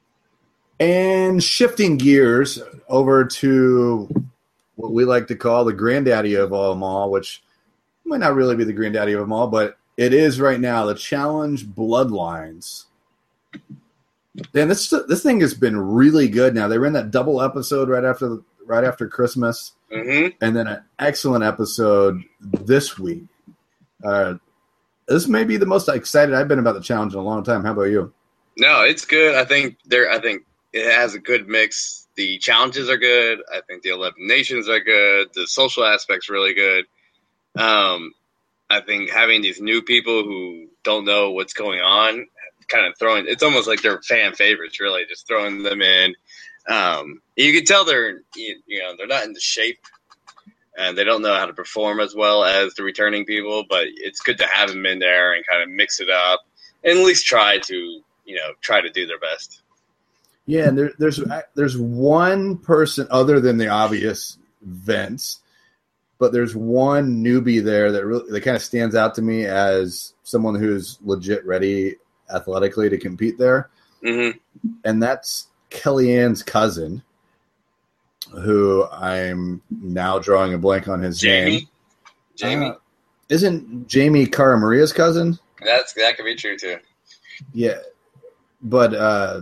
And shifting gears over to what we like to call the granddaddy of all them all, which might not really be the granddaddy of them all, but it is right now, the Challenge Bloodlines. Dan, this this thing has been really good now. They ran that double episode right after right after Christmas, Mm-hmm. and then an excellent episode this week. Uh, this may be the most excited I've been about the Challenge in a long time. How about you? No, it's good. I think there. I think it has a good mix. The challenges are good. I think the eliminations are good. The social aspect's really good. Um, I think having these new people who don't know what's going on, kind of throwing, it's almost like they're fan favorites, really, just throwing them in. Um, you can tell they're, you, you know, they're not in the shape, and they don't know how to perform as well as the returning people. But it's good to have them in there and kind of mix it up, and at least try to, you know, try to do their best. Yeah, and there, there's there's one person other than the obvious Vince, but there's one newbie there that really that kind of stands out to me as someone who's legit ready athletically to compete there, Mm-hmm. and that's Kellyanne's cousin, who I'm now drawing a blank on his name. Jamie. Jamie. Uh, isn't Jamie Cara Maria's cousin? That's that could be true too. Yeah, but uh,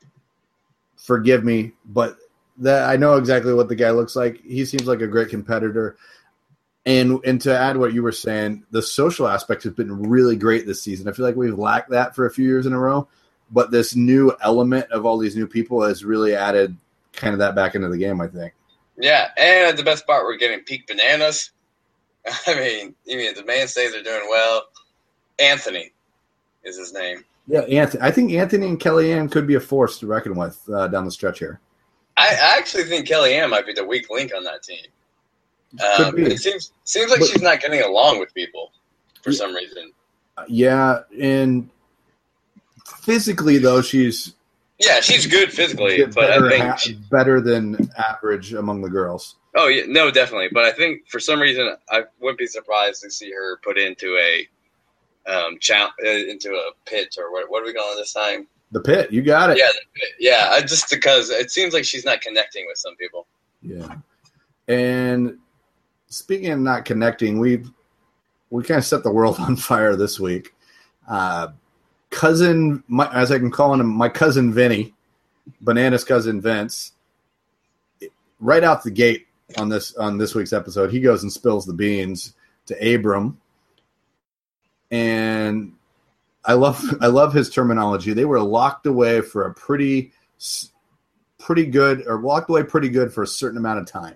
forgive me, but that I know exactly what the guy looks like. He seems like a great competitor. And and to add what you were saying, the social aspect has been really great this season. I feel like we've lacked that for a few years in a row, but this new element of all these new people has really added kind of that back into the game, I think. Yeah, and the best part, we're getting peak bananas. I mean, you mean the mainstays are doing well. Anthony is his name. Yeah, Anthony. I think Anthony and Kellyanne could be a force to reckon with uh, down the stretch here. I, I actually think Kellyanne might be the weak link on that team. Um, be. it seems seems like But- she's not getting along with people for Yeah. some reason. Yeah, and physically though, she's Yeah, she's good physically, but better, I think ha- she, better than average among the girls. oh yeah, no, definitely. But I think for some reason I wouldn't be surprised to see her put into a um cha- uh, into a pit or what? What are we calling this time? The pit, you got it. Yeah, the pit. yeah. I, just because it seems like she's not connecting with some people. Yeah. And speaking of not connecting, we've we kind of set the world on fire this week. Uh, cousin, my, as I can call him, my cousin Vinny, Banana's cousin Vince, right out the gate on this on this week's episode, he goes and spills the beans to Abram, and I love I love his terminology. They were locked away for a pretty pretty good, or locked away pretty good for a certain amount of time.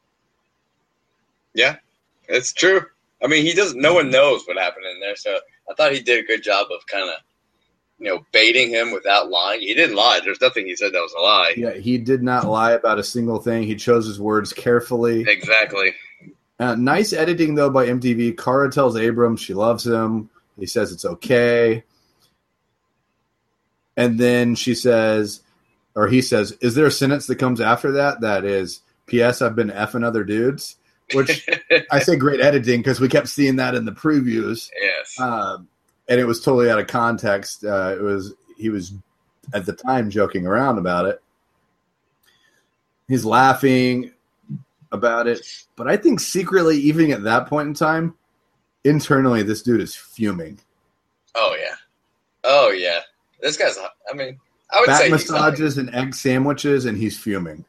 Yeah, it's true. I mean, he doesn't. No one knows what happened in there, so I thought he did a good job of kind of, you know, baiting him without lying. He didn't lie. There's nothing he said that was a lie. Yeah, he did not lie about a single thing. He chose his words carefully. Exactly. Uh, nice editing, though, by M T V. Cara tells Abram she loves him. He says it's okay. And then she says, or he says, is there a sentence that comes after that that is, P S I've been effing other dudes? Which I say great editing because we kept seeing that in the previews. Yes. Uh, and it was totally out of context. Uh, it was he was, at the time, joking around about it. He's laughing about it. But I think secretly, even at that point in time, internally, this dude is fuming. Oh, yeah. Oh, yeah. This guy's, I mean, I would Back say massages and egg sandwiches, and he's fuming.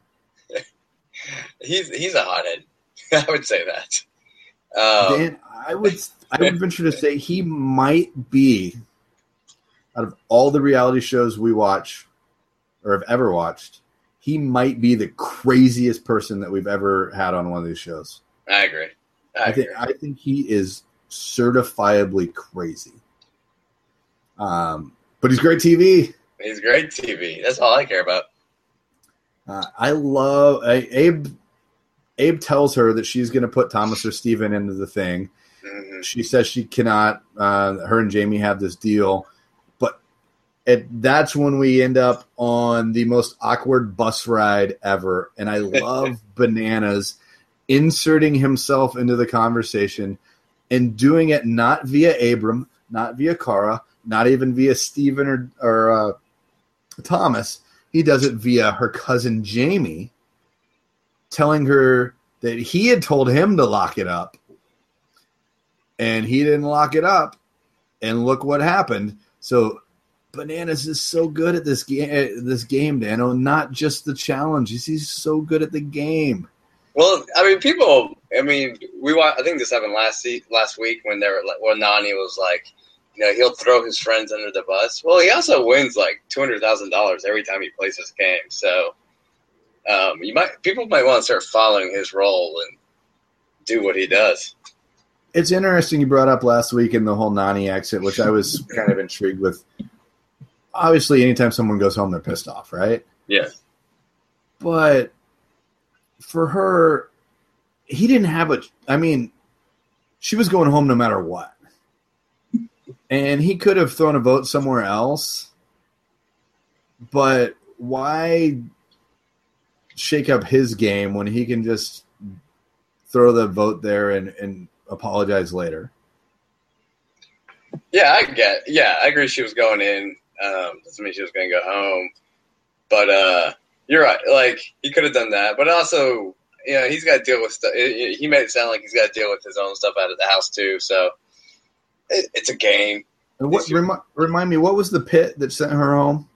he's he's a hothead. I would say that. Um, Dan, I would I would venture to say he might be, out of all the reality shows we watch or have ever watched, he might be the craziest person that we've ever had on one of these shows. I agree. I, I agree. think I think he is certifiably crazy. Um, but he's great T V. He's great T V. That's all I care about. Uh, I love uh, Abe. Abe tells her that she's going to put Thomas or Steven into the thing. Mm-hmm. She says she cannot. Uh, her and Jamie have this deal, but it, that's when we end up on the most awkward bus ride ever. And I love Bananas inserting himself into the conversation and doing it not via Abram, not via Cara, not even via Steven or, or uh, Thomas. He does it via her cousin Jamie, telling her that he had told him to lock it up. And he didn't lock it up. And look what happened. So Bananas is so good at this game, this game, Dano. Not just the challenges. He's so good at the game. Well, I mean, people. I mean, we. wa- I think this happened last se- last week when they were like, when Nani was like, you know, he'll throw his friends under the bus. Well, he also wins like two hundred thousand dollars every time he plays this game. So, um, you might people might want to start following his role and do what he does. It's interesting you brought up last week in the whole Nani exit, which I was kind of intrigued with. Obviously, anytime someone goes home, they're pissed off, right? Yeah. But for her, he didn't have a – I mean, she was going home no matter what. And he could have thrown a vote somewhere else. But why shake up his game when he can just throw the vote there and, and apologize later? Yeah, I get. Yeah, I agree. She was going in. Um, doesn't mean she was going to go home. But uh, you're right. Like he could have done that, but also, you know, he's got to deal with stuff. He made it sound like he's got to deal with his own stuff out of the house too. So it, it's a game. And what remi- remind me, what was the pit that sent her home?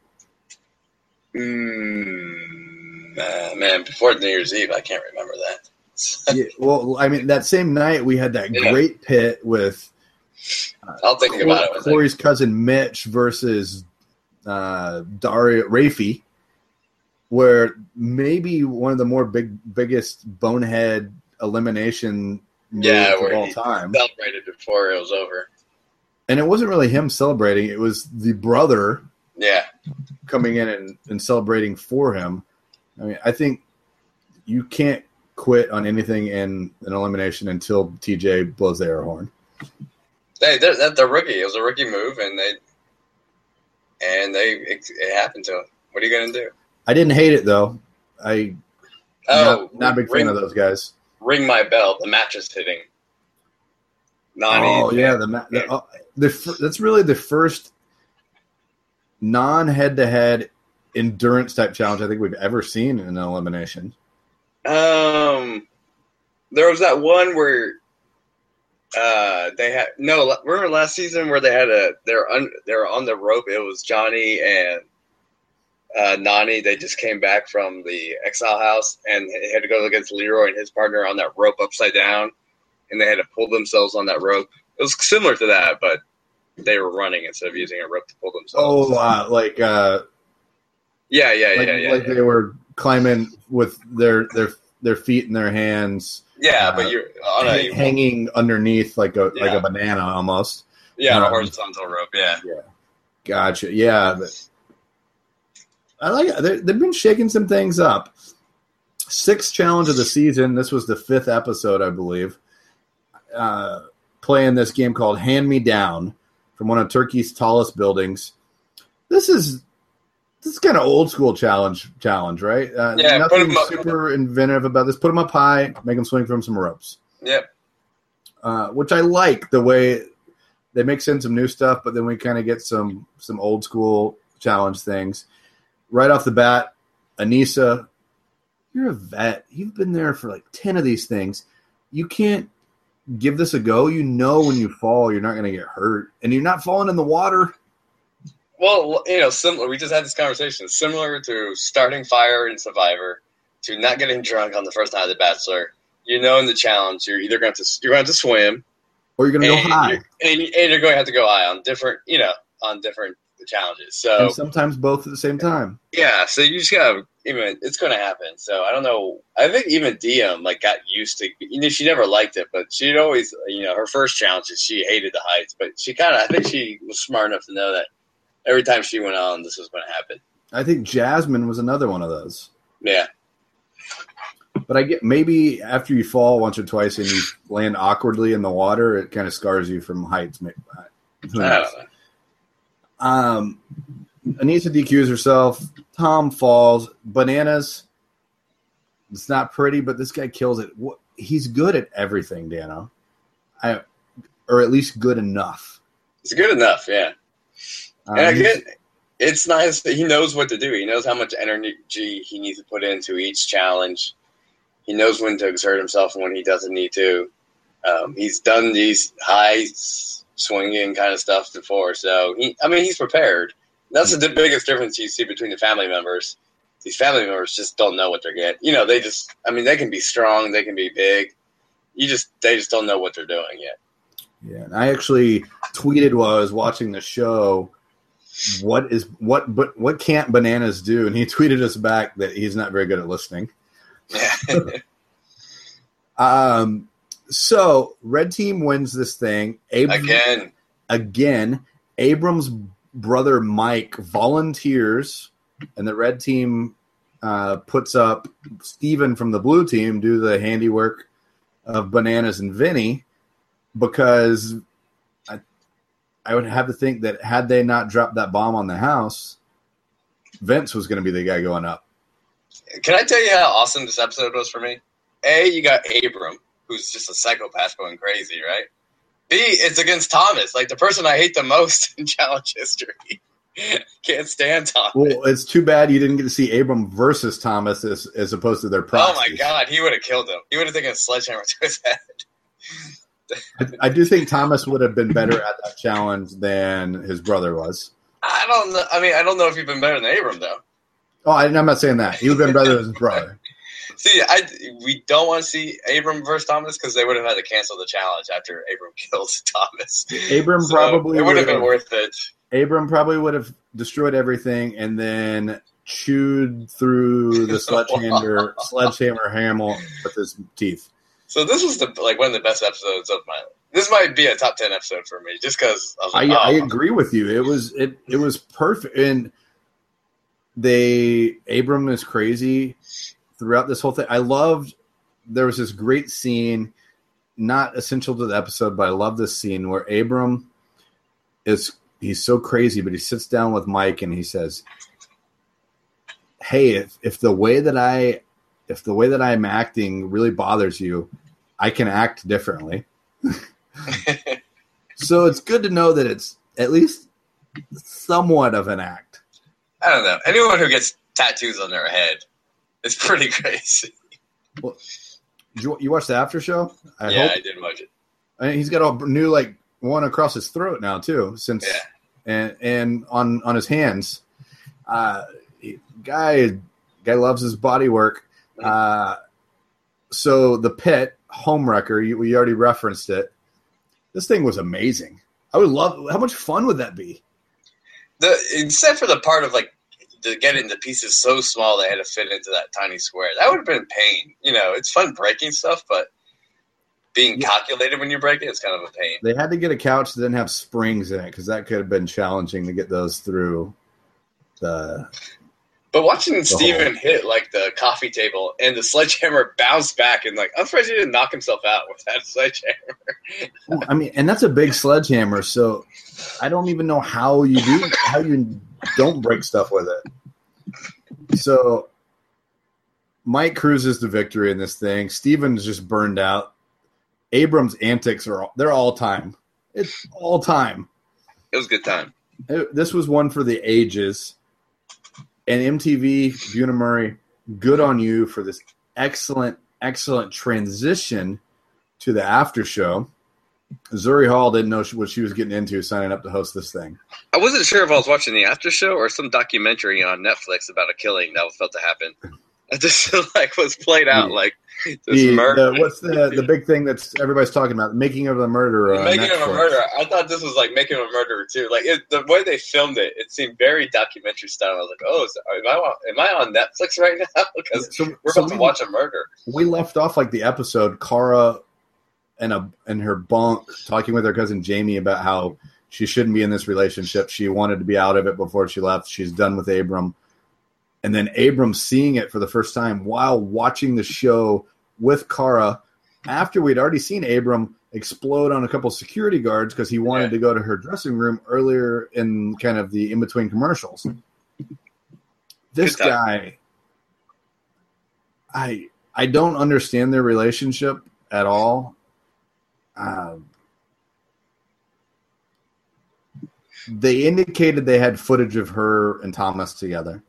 Mm, uh, man, before New Year's Eve, I can't remember that. Yeah, well, I mean, that same night we had that Yeah. great pit with uh, I'll think Cor- about it. With Corey's cousin Mitch versus uh, Daria Rafi, where maybe one of the more big, biggest bonehead elimination moves Yeah, of where all he time. celebrated before it was over. And it wasn't really him celebrating; it was the brother Yeah, coming in and, and celebrating for him. I mean, I think you can't quit on anything in an elimination until T J blows the air horn. they they're, they're the rookie. It was a rookie move, and they and they it, it happened to him. What are you gonna do? I didn't hate it though. I Oh, not, not a big ring, fan of those guys. Ring my bell. The mattress hitting. Nani. Oh yeah, the, ma- the, oh, the fir- that's really the first non-head-to-head endurance type challenge I think we've ever seen in an elimination. Um, there was that one where uh they had no. Remember last season where they had a they're un, they were on the rope. It was Johnny and uh, Nani. They just came back from the exile house and they had to go against Leroy and his partner on that rope upside down, and they had to pull themselves on that rope. It was similar to that, but they were running instead of using a rope to pull themselves. Oh, uh, like uh, yeah, yeah, like, yeah, yeah. like yeah. they were climbing with their their their feet in their hands. Yeah, uh, but you're on a hang- hanging underneath like a like Yeah. a banana almost. yeah on a um, horizontal rope. Yeah, Gotcha. Yeah, but I like it. They- They've been shaking some things up. Sixth challenge of the season. This was the fifth episode, I believe. Uh, playing this game called Hand Me Down from one of Turkey's tallest buildings. This is this is kind of old school challenge challenge, right? Uh, Yeah, put nothing 'em up. super inventive about this. Put them up high, make them swing from some ropes. yep. Uh, which I like the way they mix in some new stuff, but then we kind of get some some old school challenge things. Right off the bat, Anissa you're a vet. You've been there for like ten of these things. You can't give this a go. You know when you fall, you're not going to get hurt. And you're not falling in the water. Well, you know, similar. We just had this conversation. Similar to starting fire in Survivor, to not getting drunk on the first night of The Bachelor. You know, in the challenge, you're either going to you're going to have to swim, or you're going to go high, you're, and, and you're going to have to go high on different, you know, on different challenges. So and sometimes both at the same time. Yeah, so you just gotta even. It's going to happen. So I don't know. I think even Diem like got used to. You know, she never liked it, but she'd always, you know, her first challenges she hated the heights, but she kind of. I think she was smart enough to know that every time she went on, this was going to happen. I think Jasmine was another one of those. Yeah. But I get maybe after you fall once or twice and you land awkwardly in the water, it kind of scars you from heights. Maybe. Who knows? I don't know. Um, Anissa D Qs herself. Tom falls. Bananas. It's not pretty, but this guy kills it. He's good at everything, Dano. I, or at least good enough. It's good enough, yeah. Um, and again, it's nice that he knows what to do. He knows how much energy he needs to put into each challenge. He knows when to exert himself and when he doesn't need to. Um, he's done these high swinging kind of stuff before, so he, I mean, he's prepared. That's the biggest difference you see between the family members. These family members just don't know what they're getting. You know, they just, I mean, they can be strong, they can be big. You just, they just don't know what they're doing yet. Yeah, and I actually tweeted while I was watching the show, what is what but what can't Bananas do? And he tweeted us back that he's not very good at listening. Yeah. um. So red team wins this thing Abram, again. Again, Abram's brother Mike volunteers, and the red team uh, puts up Steven from the blue team do the handiwork of Bananas and Vinny, because I, I would have to think that had they not dropped that bomb on the house, Vince was going to be the guy going up. Can I tell you how awesome this episode was for me? A, you got Abram, who's just a psychopath going crazy, right? B, it's against Thomas, like the person I hate the most in challenge history. Can't stand Thomas. Well, it's too bad you didn't get to see Abram versus Thomas as, as opposed to their proxies. Oh, my God. He would have killed him. He would have taken a sledgehammer to his head. I, I do think Thomas would have been better at that challenge than his brother was. I don't know. I mean, I don't know if he'd been better than Abram, though. Oh, I, I'm not saying that. He would have been better than his brother. See, I, we don't want to see Abram versus Thomas because they would have had to cancel the challenge after Abram kills Thomas. Abram so probably it would have been worth it. Abram probably would have destroyed everything and then chewed through the sledgehammer sledgehammer handle with his teeth. So this was the like one of the best episodes of my life. This might be a top ten episode for me, just because I was like, I, oh. I agree with you. It was it it was perfect, and they Abram is crazy throughout this whole thing. I loved there was this great scene, not essential to the episode, but I love this scene where Abram is he's so crazy, but he sits down with Mike and he says, "Hey, if if the way that I if the way that I'm acting really bothers you, I can act differently." So it's good to know that it's at least somewhat of an act. I don't know. Anyone who gets tattoos on their head is pretty crazy. Well, did you, you watch the after show? I yeah, hope. I did watch it. I mean, he's got a new like one across his throat now too, since yeah. and and on on his hands. Uh, guy guy loves his body work. Uh, so the pit homewrecker, you, we already referenced it. This thing was amazing. I would love. How much fun would that be? The except for the part of like to get into pieces so small they had to fit into that tiny square. That would have been pain. You know, it's fun breaking stuff, but being yeah. calculated when you break it is kind of a pain. They had to get a couch that didn't have springs in it because that could have been challenging to get those through the. But watching Steven hit like the coffee table and the sledgehammer bounce back and like I'm surprised he didn't knock himself out with that sledgehammer. I mean, and that's a big sledgehammer, so I don't even know how you do how you don't break stuff with it. So Mike cruises to victory in this thing. Steven's just burned out. Abram's antics are all, they're all time. It's all time. It was a good time. It, this was one for the ages. And M T V, Buena Murray, good on you for this excellent, excellent transition to the after show. Zuri Hall didn't know what she was getting into signing up to host this thing. I wasn't sure if I was watching the after show or some documentary on Netflix about a killing that was about to happen. I just like was played out Yeah. like this The, murder. the, what's the the big thing that's everybody's talking about? Making of the Murderer. on Making of a Netflix. murderer. I thought this was like Making of a Murderer too. Like it, the way they filmed it, it seemed very documentary style. I was like, oh, is, am I on, am I on Netflix right now? Because So- we're so about we- to watch a murder. We left off like the episode, Kara and a and her bunk talking with her cousin Jamie about how she shouldn't be in this relationship. She wanted to be out of it before she left. She's done with Abram. And then Abram seeing it for the first time while watching the show with Kara after we'd already seen Abram explode on a couple security guards because he wanted Yeah. to go to her dressing room earlier in kind of the in-between commercials. This Good time. guy, I I don't understand their relationship at all. Um, they indicated they had footage of her and Thomas together.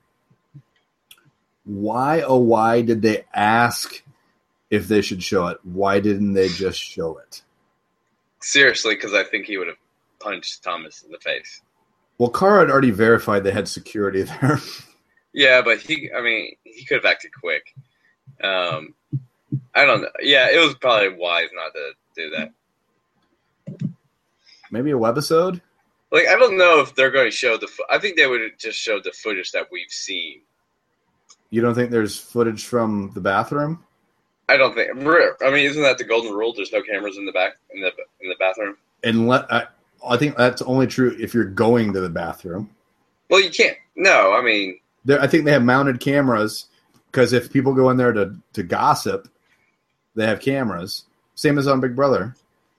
Why, oh, why did they ask if they should show it? Why didn't they just show it? Seriously, because I think he would have punched Thomas in the face. Well, Kara had already verified they had security there. Yeah, but he, I mean, he could have acted quick. Um, I don't know. Yeah, it was probably wise not to do that. Maybe a webisode? Like, I don't know if they're going to show the. Fo- I think they would have just showed the footage that we've seen. You don't think there's footage from the bathroom? I don't think. I mean, isn't that the golden rule? There's no cameras in the back in the in the bathroom. And let, I, I think that's only true if you're going to the bathroom. Well, you can't. No, I mean, There, I think they have mounted cameras because if people go in there to, to gossip, they have cameras. Same as on Big Brother.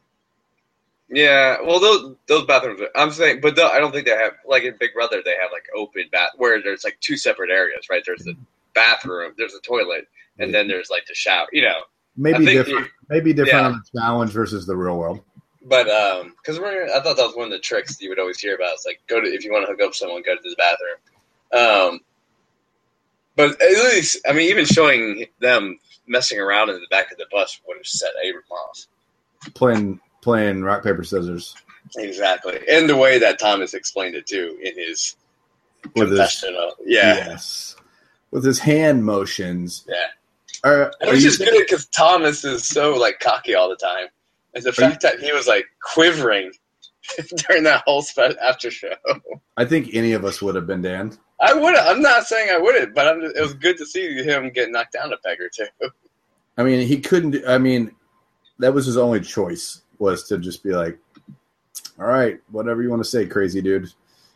yeah. Well, those those bathrooms. Are, I'm saying, but though, I don't think they have like in Big Brother. They have like open bath where there's like two separate areas, right? There's the bathroom, there's a toilet, and then there's like the shower. You know, Maybe I think different. you- maybe different yeah. on the challenge versus the real world. but um, because we're, I thought that was one of the tricks you would always hear about. It's like go to if you want to hook up with someone, go to the bathroom. Um, but at least, I mean, even showing them messing around in the back of the bus would have set Abram off. Playing playing rock paper scissors Exactly, and the way that Thomas explained it too in his with his confessional. Yeah, yes, with his hand motions. yeah. Are, It are was you just good because Thomas is so like cocky all the time, and the fact that he was like quivering during that whole spe- after show. I think any of us would have been, Dan. I would. I'm not saying I wouldn't, but I'm just, it was good to see him get knocked down a peg or two. I mean, he couldn't. I mean, that was his only choice was to just be like, "All right, whatever you want to say, crazy dude."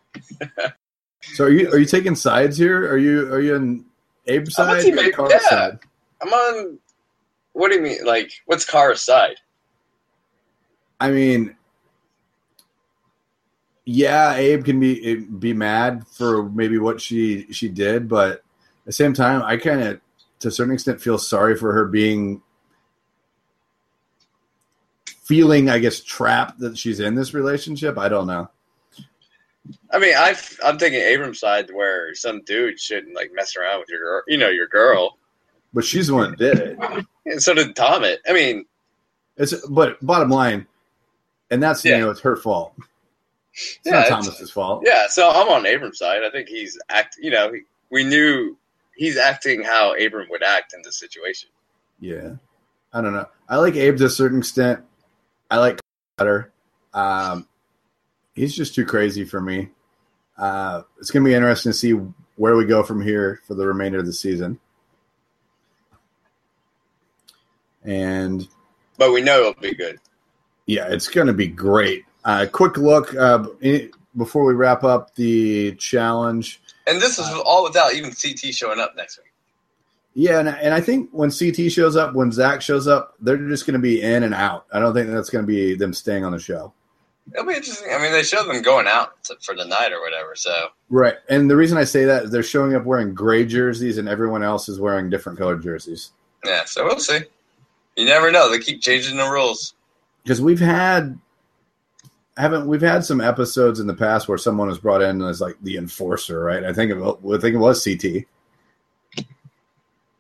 So, are you are you taking sides here? Are you are you on Abe's I'm a side or teammate, Kara's yeah. side? I'm on. What do you mean? Like, what's Kara's side? I mean, yeah, Abe can be be mad for maybe what she she did, but at the same time, I kind of, to a certain extent, feel sorry for her being feeling, I guess, trapped that she's in this relationship. I don't know. I mean, I I'm taking Abram's side where some dude shouldn't like mess around with your girl. You know, your girl. But she's the one that did it. And so did Thomas. I mean, It's but bottom line, and that's you Yeah. know it's her fault. It's Yeah, not it's- Thomas's fault. yeah. So I'm on Abram's side. I think he's act. You know, we knew he's acting how Abram would act in this situation. Yeah. I don't know. I like Abe to a certain extent. I like better. Um, he's just too crazy for me. Uh, it's going to be interesting to see where we go from here for the remainder of the season. And But we know it'll be good. yeah, it's going to be great. Uh, quick look uh, in, before we wrap up the challenge. And this is all without even C T showing up next week. Yeah, and, and I think when C T shows up, when Zach shows up, they're just going to be in and out. I don't think that's going to be them staying on the show. It'll be interesting. I mean, they showed them going out to, for the night or whatever. So Right. And the reason I say that is they're showing up wearing gray jerseys and everyone else is wearing different colored jerseys. yeah, so we'll see. You never know. They keep changing the rules. Because we've had haven't we've had some episodes in the past where someone was brought in as like the enforcer, right? I think it, I think it was C T.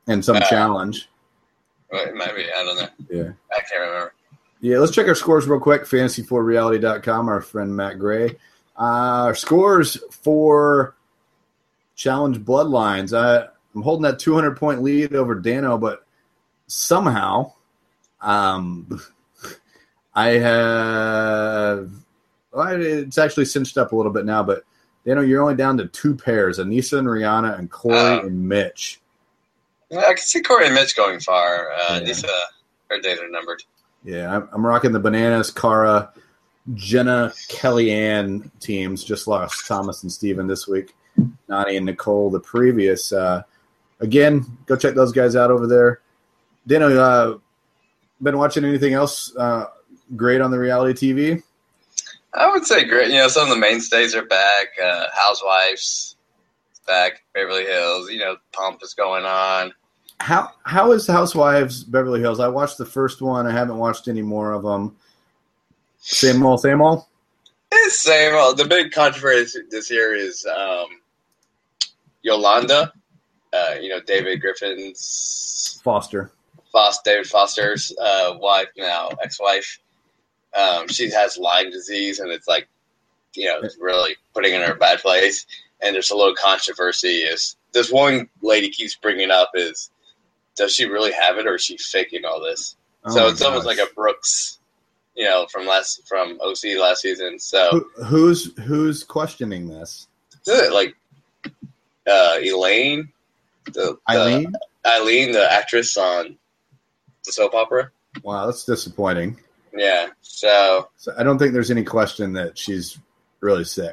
and some Uh, challenge. Well, it might be. I don't know. Yeah. I can't remember. Yeah, let's check our scores real quick. fantasy four reality dot com, our friend Matt Gray. Uh, our scores for Challenge Bloodlines. I, I'm holding that two hundred point lead over Dano, but somehow um, I have well, – it's actually cinched up a little bit now, but Dano, you're only down to two pairs, Anissa and Rihanna and Corey Uh, and Mitch. Yeah, I can see Corey and Mitch going far. Uh, Yeah. Nisa, her days are numbered. Yeah, I'm, I'm rocking the Bananas, Cara, Jenna, Kellyanne teams. Just lost Thomas and Steven this week. Nani and Nicole the previous. Uh, again, go check those guys out over there. Dano, uh, been watching anything else uh, great on the reality T V? I would say great. You know, some of the mainstays are back. Uh, Housewives is back. Beverly Hills. You know, Pump is going on. How How is Housewives Beverly Hills? I watched the first one. I haven't watched any more of them. Same old, same old? It's same. Well, the big controversy this year is um, Yolanda. Uh, you know, David Griffin's Foster. Foster, David Foster's uh, wife now, ex-wife. Um, she has Lyme disease, and it's like, you know, it's really putting her in a bad place. And there's a little controversy. Is this one lady keeps bringing up is, does she really have it, or is she faking all this? Oh so my it's almost gosh. like a Brooks, you know, from last from O C last season. So Who, who's who's questioning this? is it like uh, Elaine, the, the Eileen? Eileen, the actress on the soap opera? Wow, that's disappointing. Yeah. So So I don't think there's any question that she's really sick.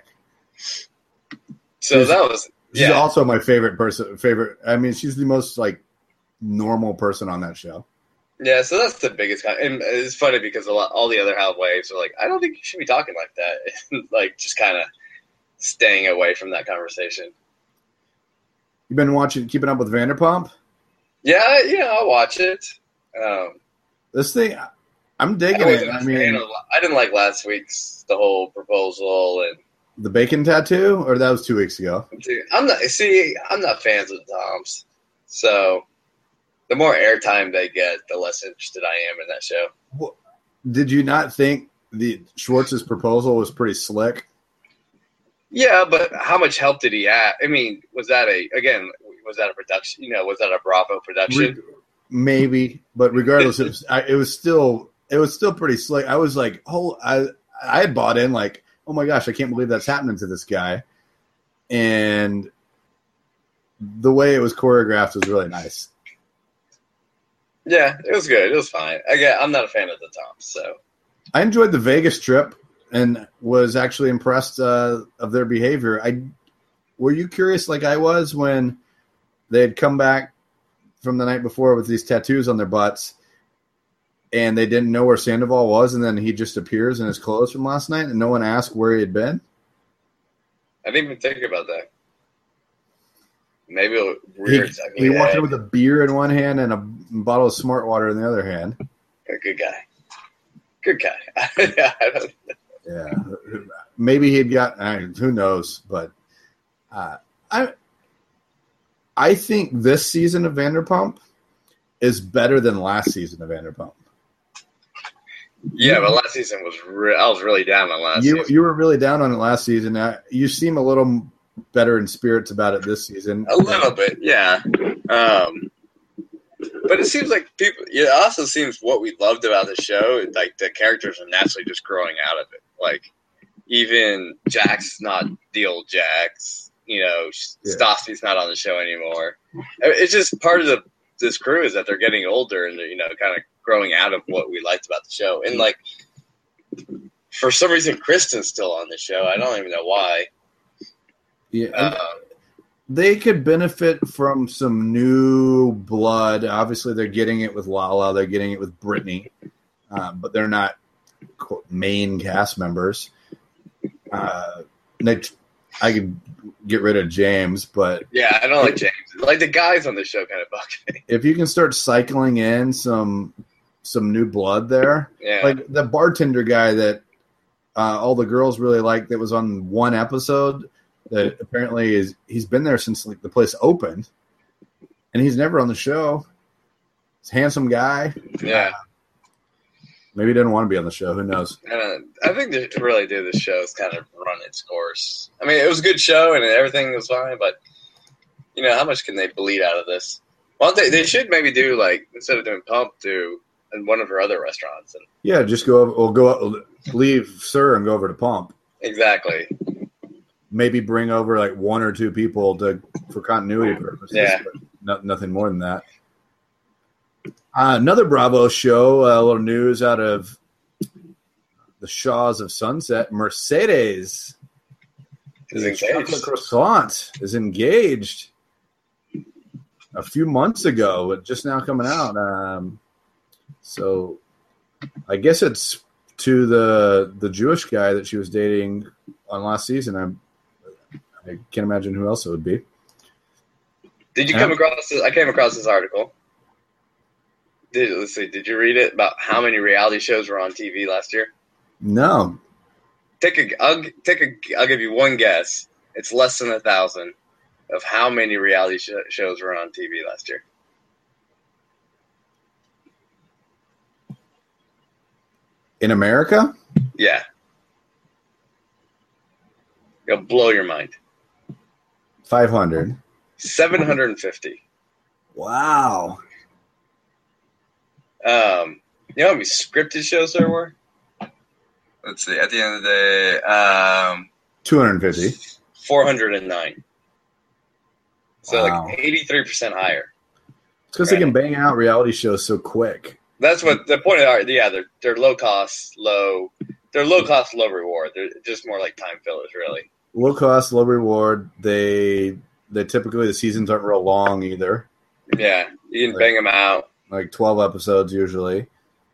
so She's- that was She's yeah. also my favorite person. Favorite. I mean, she's the most like normal person on that show. Yeah, so that's the biggest con- and it's funny because a lot, all the other Housewives are like, I don't think you should be talking like that. Like, just kind of staying away from that conversation. You've been watching, keeping up with Vanderpump. Yeah, yeah, I'll watch it. Um, This thing, I'm I, digging it. wasn't a I fan mean, of- I didn't like last week's the whole proposal, and the bacon tattoo, or that was two weeks ago. dude, I'm not. See, I'm not fans of the Toms, so the more airtime they get, the less interested I am in that show. Did you not think the Schwartz's proposal was pretty slick? Yeah, but how much help did he have? I mean, was that a again? Was that a production? You know, was that a Bravo production? Re- maybe, but regardless, it was, I, it was still it was still pretty slick. I was like, oh, I I had bought in like, oh my gosh, I can't believe that's happening to this guy, and the way it was choreographed was really nice. Yeah, it was good. It was fine. Again, I'm not a fan of the Toms, so I enjoyed the Vegas trip and was actually impressed uh, of their behavior. I were you curious like I was when they had come back from the night before with these tattoos on their butts, and they didn't know where Sandoval was, and then he just appears in his clothes from last night, and no one asked where he had been? I didn't even think about that. Maybe it He, weird. he walked in with a beer in one hand and a bottle of Smart Water in the other hand. A good guy. Good guy. Yeah, I don't, Yeah, maybe he'd got. I mean, who knows? But uh, I, I think this season of Vanderpump is better than last season of Vanderpump. yeah, but last season was re- I was really down on last You season. you were really down on it last season. Uh, you seem a little better in spirits about it this season. A little bit, yeah. Um, but it seems like people. It also seems what we loved about the show, like the characters are naturally just growing out of it. Like even Jax not the old Jax. You know, Yeah. Stassi's not on the show anymore. It's just part of the this crew is that they're getting older and they're, you know, kind of growing out of what we liked about the show. And like for some reason, Kristen's still on the show. I don't even know why. Yeah, Uh, they could benefit from some new blood. Obviously, they're getting it with Lala. They're getting it with Brittany, um, but they're not quote, main cast members. Uh, they, I could get rid of James, but yeah, I don't like James. Like the guys on the show kind of bug me. if you can start cycling in some some new blood there, Yeah. like the bartender guy that uh, all the girls really like that was on one episode that apparently is he's been there since like the place opened, and he's never on the show. He's a handsome guy. Yeah. Maybe he didn't want to be on the show. Who knows? Uh, I think they really did this show's kind of run its course. I mean, it was a good show and everything was fine, but you know, how much can they bleed out of this? Well, they they should maybe do like instead of doing Pump, do in one of her other restaurants. And Yeah, just go over. Or go leave Sir and go over to Pump. exactly. Maybe bring over like one or two people to for continuity purposes. Yeah. But no, nothing more than that. Uh, another Bravo show. Uh, a little news out of the Shaws of Sunset. Mercedes Is the engaged. chocolate croissant is engaged. A few months ago, but just now coming out. Um, so, I guess it's to the the Jewish guy that she was dating on last season. I I can't imagine who else it would be. Did you Yeah. come across this? I came across this article. Did let's see? Did you read it about how many reality shows were on T V last year? No, Take a. I'll g- take a. I'll give you one guess. It's less than a thousand of how many reality sh- shows were on T V last year. in America, Yeah. It'll blow your mind. five hundred. seven hundred fifty. Wow. Um, you know how many scripted shows there were? Let's see. At the end of the day, um, two hundred fifty. four hundred nine. So Wow. like eighty-three percent higher. It's because they can bang out reality shows so quick. That's what the point of yeah, they're they're low cost, low they're low cost, low reward. They're just more like time fillers, really. Low cost, low reward. They they typically the seasons aren't real long either. Yeah, you can bang them out. Like twelve episodes usually.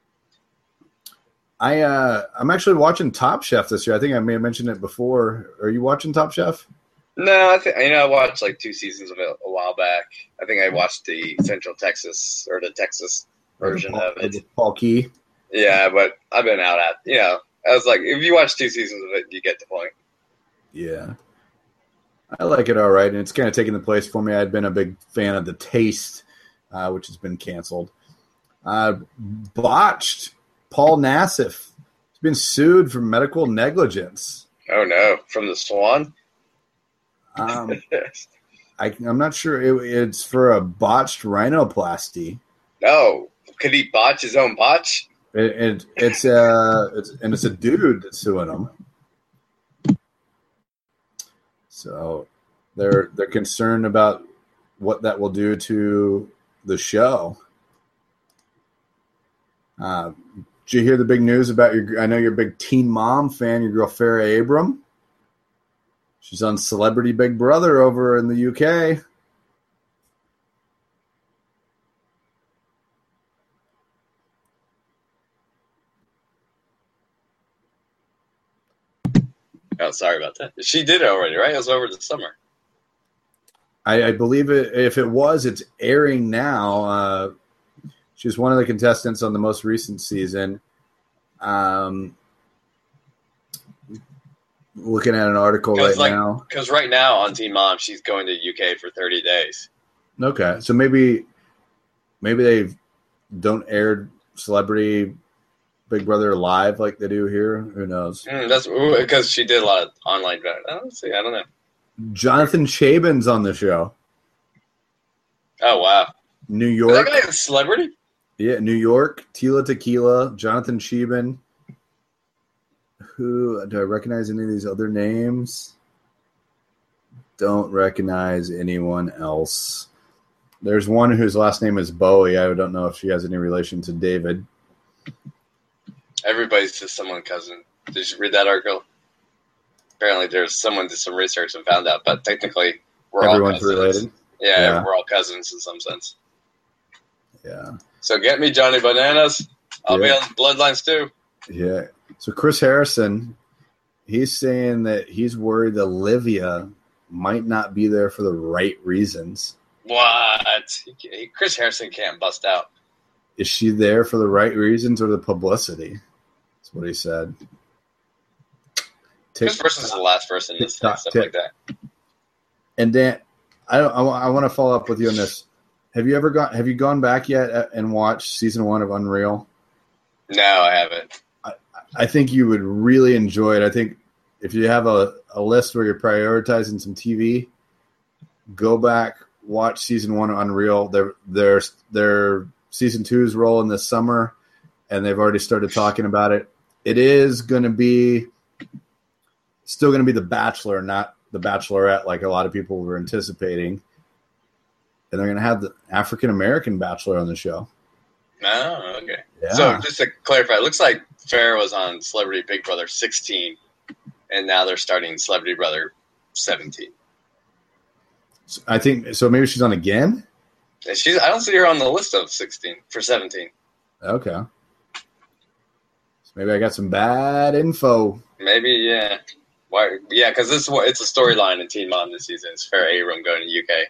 I uh I'm actually watching Top Chef this year. I think I may have mentioned it before. Are you watching Top Chef? No, I think you know I watched like two seasons of it a while back. I think I watched the Central Texas or the Texas version Paul, of it. Paul Key. Yeah, but I've been out at you know. I was like, if you watch two seasons of it, you get the point. Yeah. I like it all right, and it's kind of taking the place for me. I'd been a big fan of The Taste, uh, which has been canceled. Uh, botched. Paul Nassif has been sued for medical negligence. Oh no, from the Swan. Um, I, I'm not sure. It, it's for a botched rhinoplasty. No, could he botch his own botch? It, it, it's, uh, it's and it's a dude that's suing him. So they're they're concerned about what that will do to the show. Uh, did you hear the big news about your? I know you're a big Teen Mom fan. Your girl Farrah Abram. She's on Celebrity Big Brother over in the U K. Oh, sorry about that. She did it already, right? It was over the summer. I, I believe it. If it was, it's airing now. Uh, she was one of the contestants on the most recent season. Um, looking at an article right like, now. Because right now on Teen Mom, she's going to U K for thirty days. Okay, so maybe maybe they don't air Celebrity Big Brother live like they do here. Who knows? Mm, that's because she did a lot of online. I don't see. I don't know. Jonathan Chabon's on the show. Oh wow, New is York. that guy a celebrity? Yeah, New York. Tila Tequila. Jonathan Chabon. Who do I recognize any of these other names? Don't recognize anyone else. There's one whose last name is Bowie. I don't know if she has any relation to David. Everybody's just someone cousin. Did you read that article? Apparently, there's someone did some research and found out, but technically, we're Everyone's all cousins. related. Yeah, Yeah. we're all cousins in some sense. Yeah. So get me Johnny Bananas. I'll Yeah. be on Bloodlines too. Yeah. So Chris Harrison, he's saying that he's worried that Olivia might not be there for the right reasons. What? He- Chris Harrison can't bust out. Is she there for the right reasons or the publicity? That's what he said. Chris Harrison's the last person to say TikTok stuff tip. like that. And Dan, I, I, I want to follow up with you on this. Have you ever gone? Have you gone back yet and watched season one of Unreal? No, I haven't. I, I think you would really enjoy it. I think if you have a, a list where you're prioritizing some T V, go back, watch season one of Unreal. Their their their season two is rolling this summer, and they've already started talking about it. It is going to be still going to be The Bachelor, not The Bachelorette, like a lot of people were anticipating. And they're going to have the African American Bachelor on the show. Oh, okay. Yeah. So just to clarify, it looks like Farrah was on Celebrity Big Brother sixteen, and now they're starting Celebrity Brother seventeen. So I think so. Maybe she's on again. And she's I don't see her on the list of sixteen for seventeen. Okay. So maybe I got some bad info. Maybe, yeah. Why? Yeah, because this is what it's a storyline in Teen Mom this season. It's Farrah Abraham going to U K.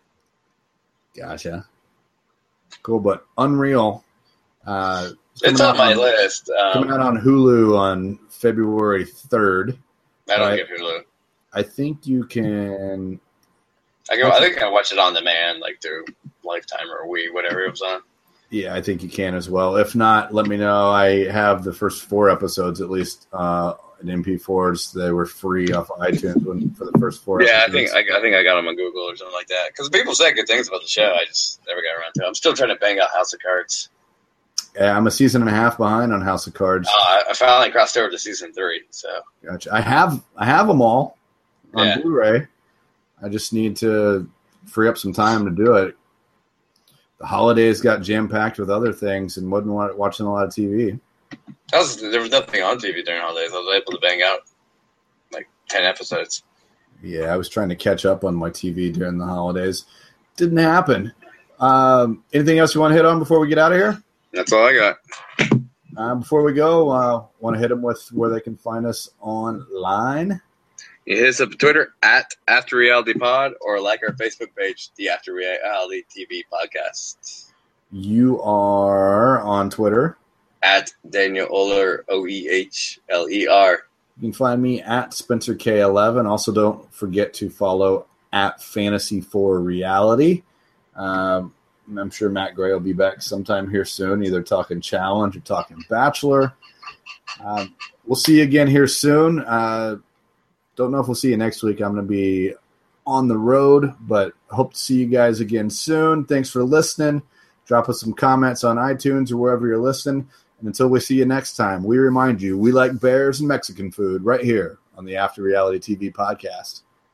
Gotcha. Cool, but Unreal. Uh, It's on my on, list. Um, coming out on Hulu on February third. I don't right? get Hulu. I think you can. I, can, I think I can watch it on demand, like through Lifetime or Wii, whatever it was on. Yeah, I think you can as well. If not, let me know. I have the first four episodes at least uh, in M P fours. They were free off of iTunes when, for the first four. Yeah, episodes. I think I, I think I got them on Google or something like that. Because people say good things about the show. I just never got around to it. I'm still trying to bang out House of Cards. Yeah, I'm a season and a half behind on House of Cards. Uh, I, I finally crossed over to season three. So gotcha. I have I have them all on yeah. Blu-ray. I just need to free up some time to do it. The holidays got jam-packed with other things and wasn't watching a lot of T V. That was, there was nothing on T V during holidays. I was able to bang out like ten episodes. Yeah, I was trying to catch up on my T V during the holidays. Didn't happen. Um, anything else you want to hit on before we get out of here? That's all I got. Uh, before we go, uh, want to hit them with where they can find us online? You hit us up on Twitter at After Reality Pod or like our Facebook page, the After Reality T V Podcast. You are on Twitter at Daniel Ohler, O E H L E R. You can find me at Spencer K eleven. Also, don't forget to follow at Fantasy for Reality. Um, I'm sure Matt Gray will be back sometime here soon, either talking Challenge or talking Bachelor. Um, we'll see you again here soon. Uh, don't know if we'll see you next week. I'm going to be on the road, but hope to see you guys again soon. Thanks for listening. Drop us some comments on iTunes or wherever you're listening. And until we see you next time, we remind you, we like bears and Mexican food right here on the After Reality T V Podcast.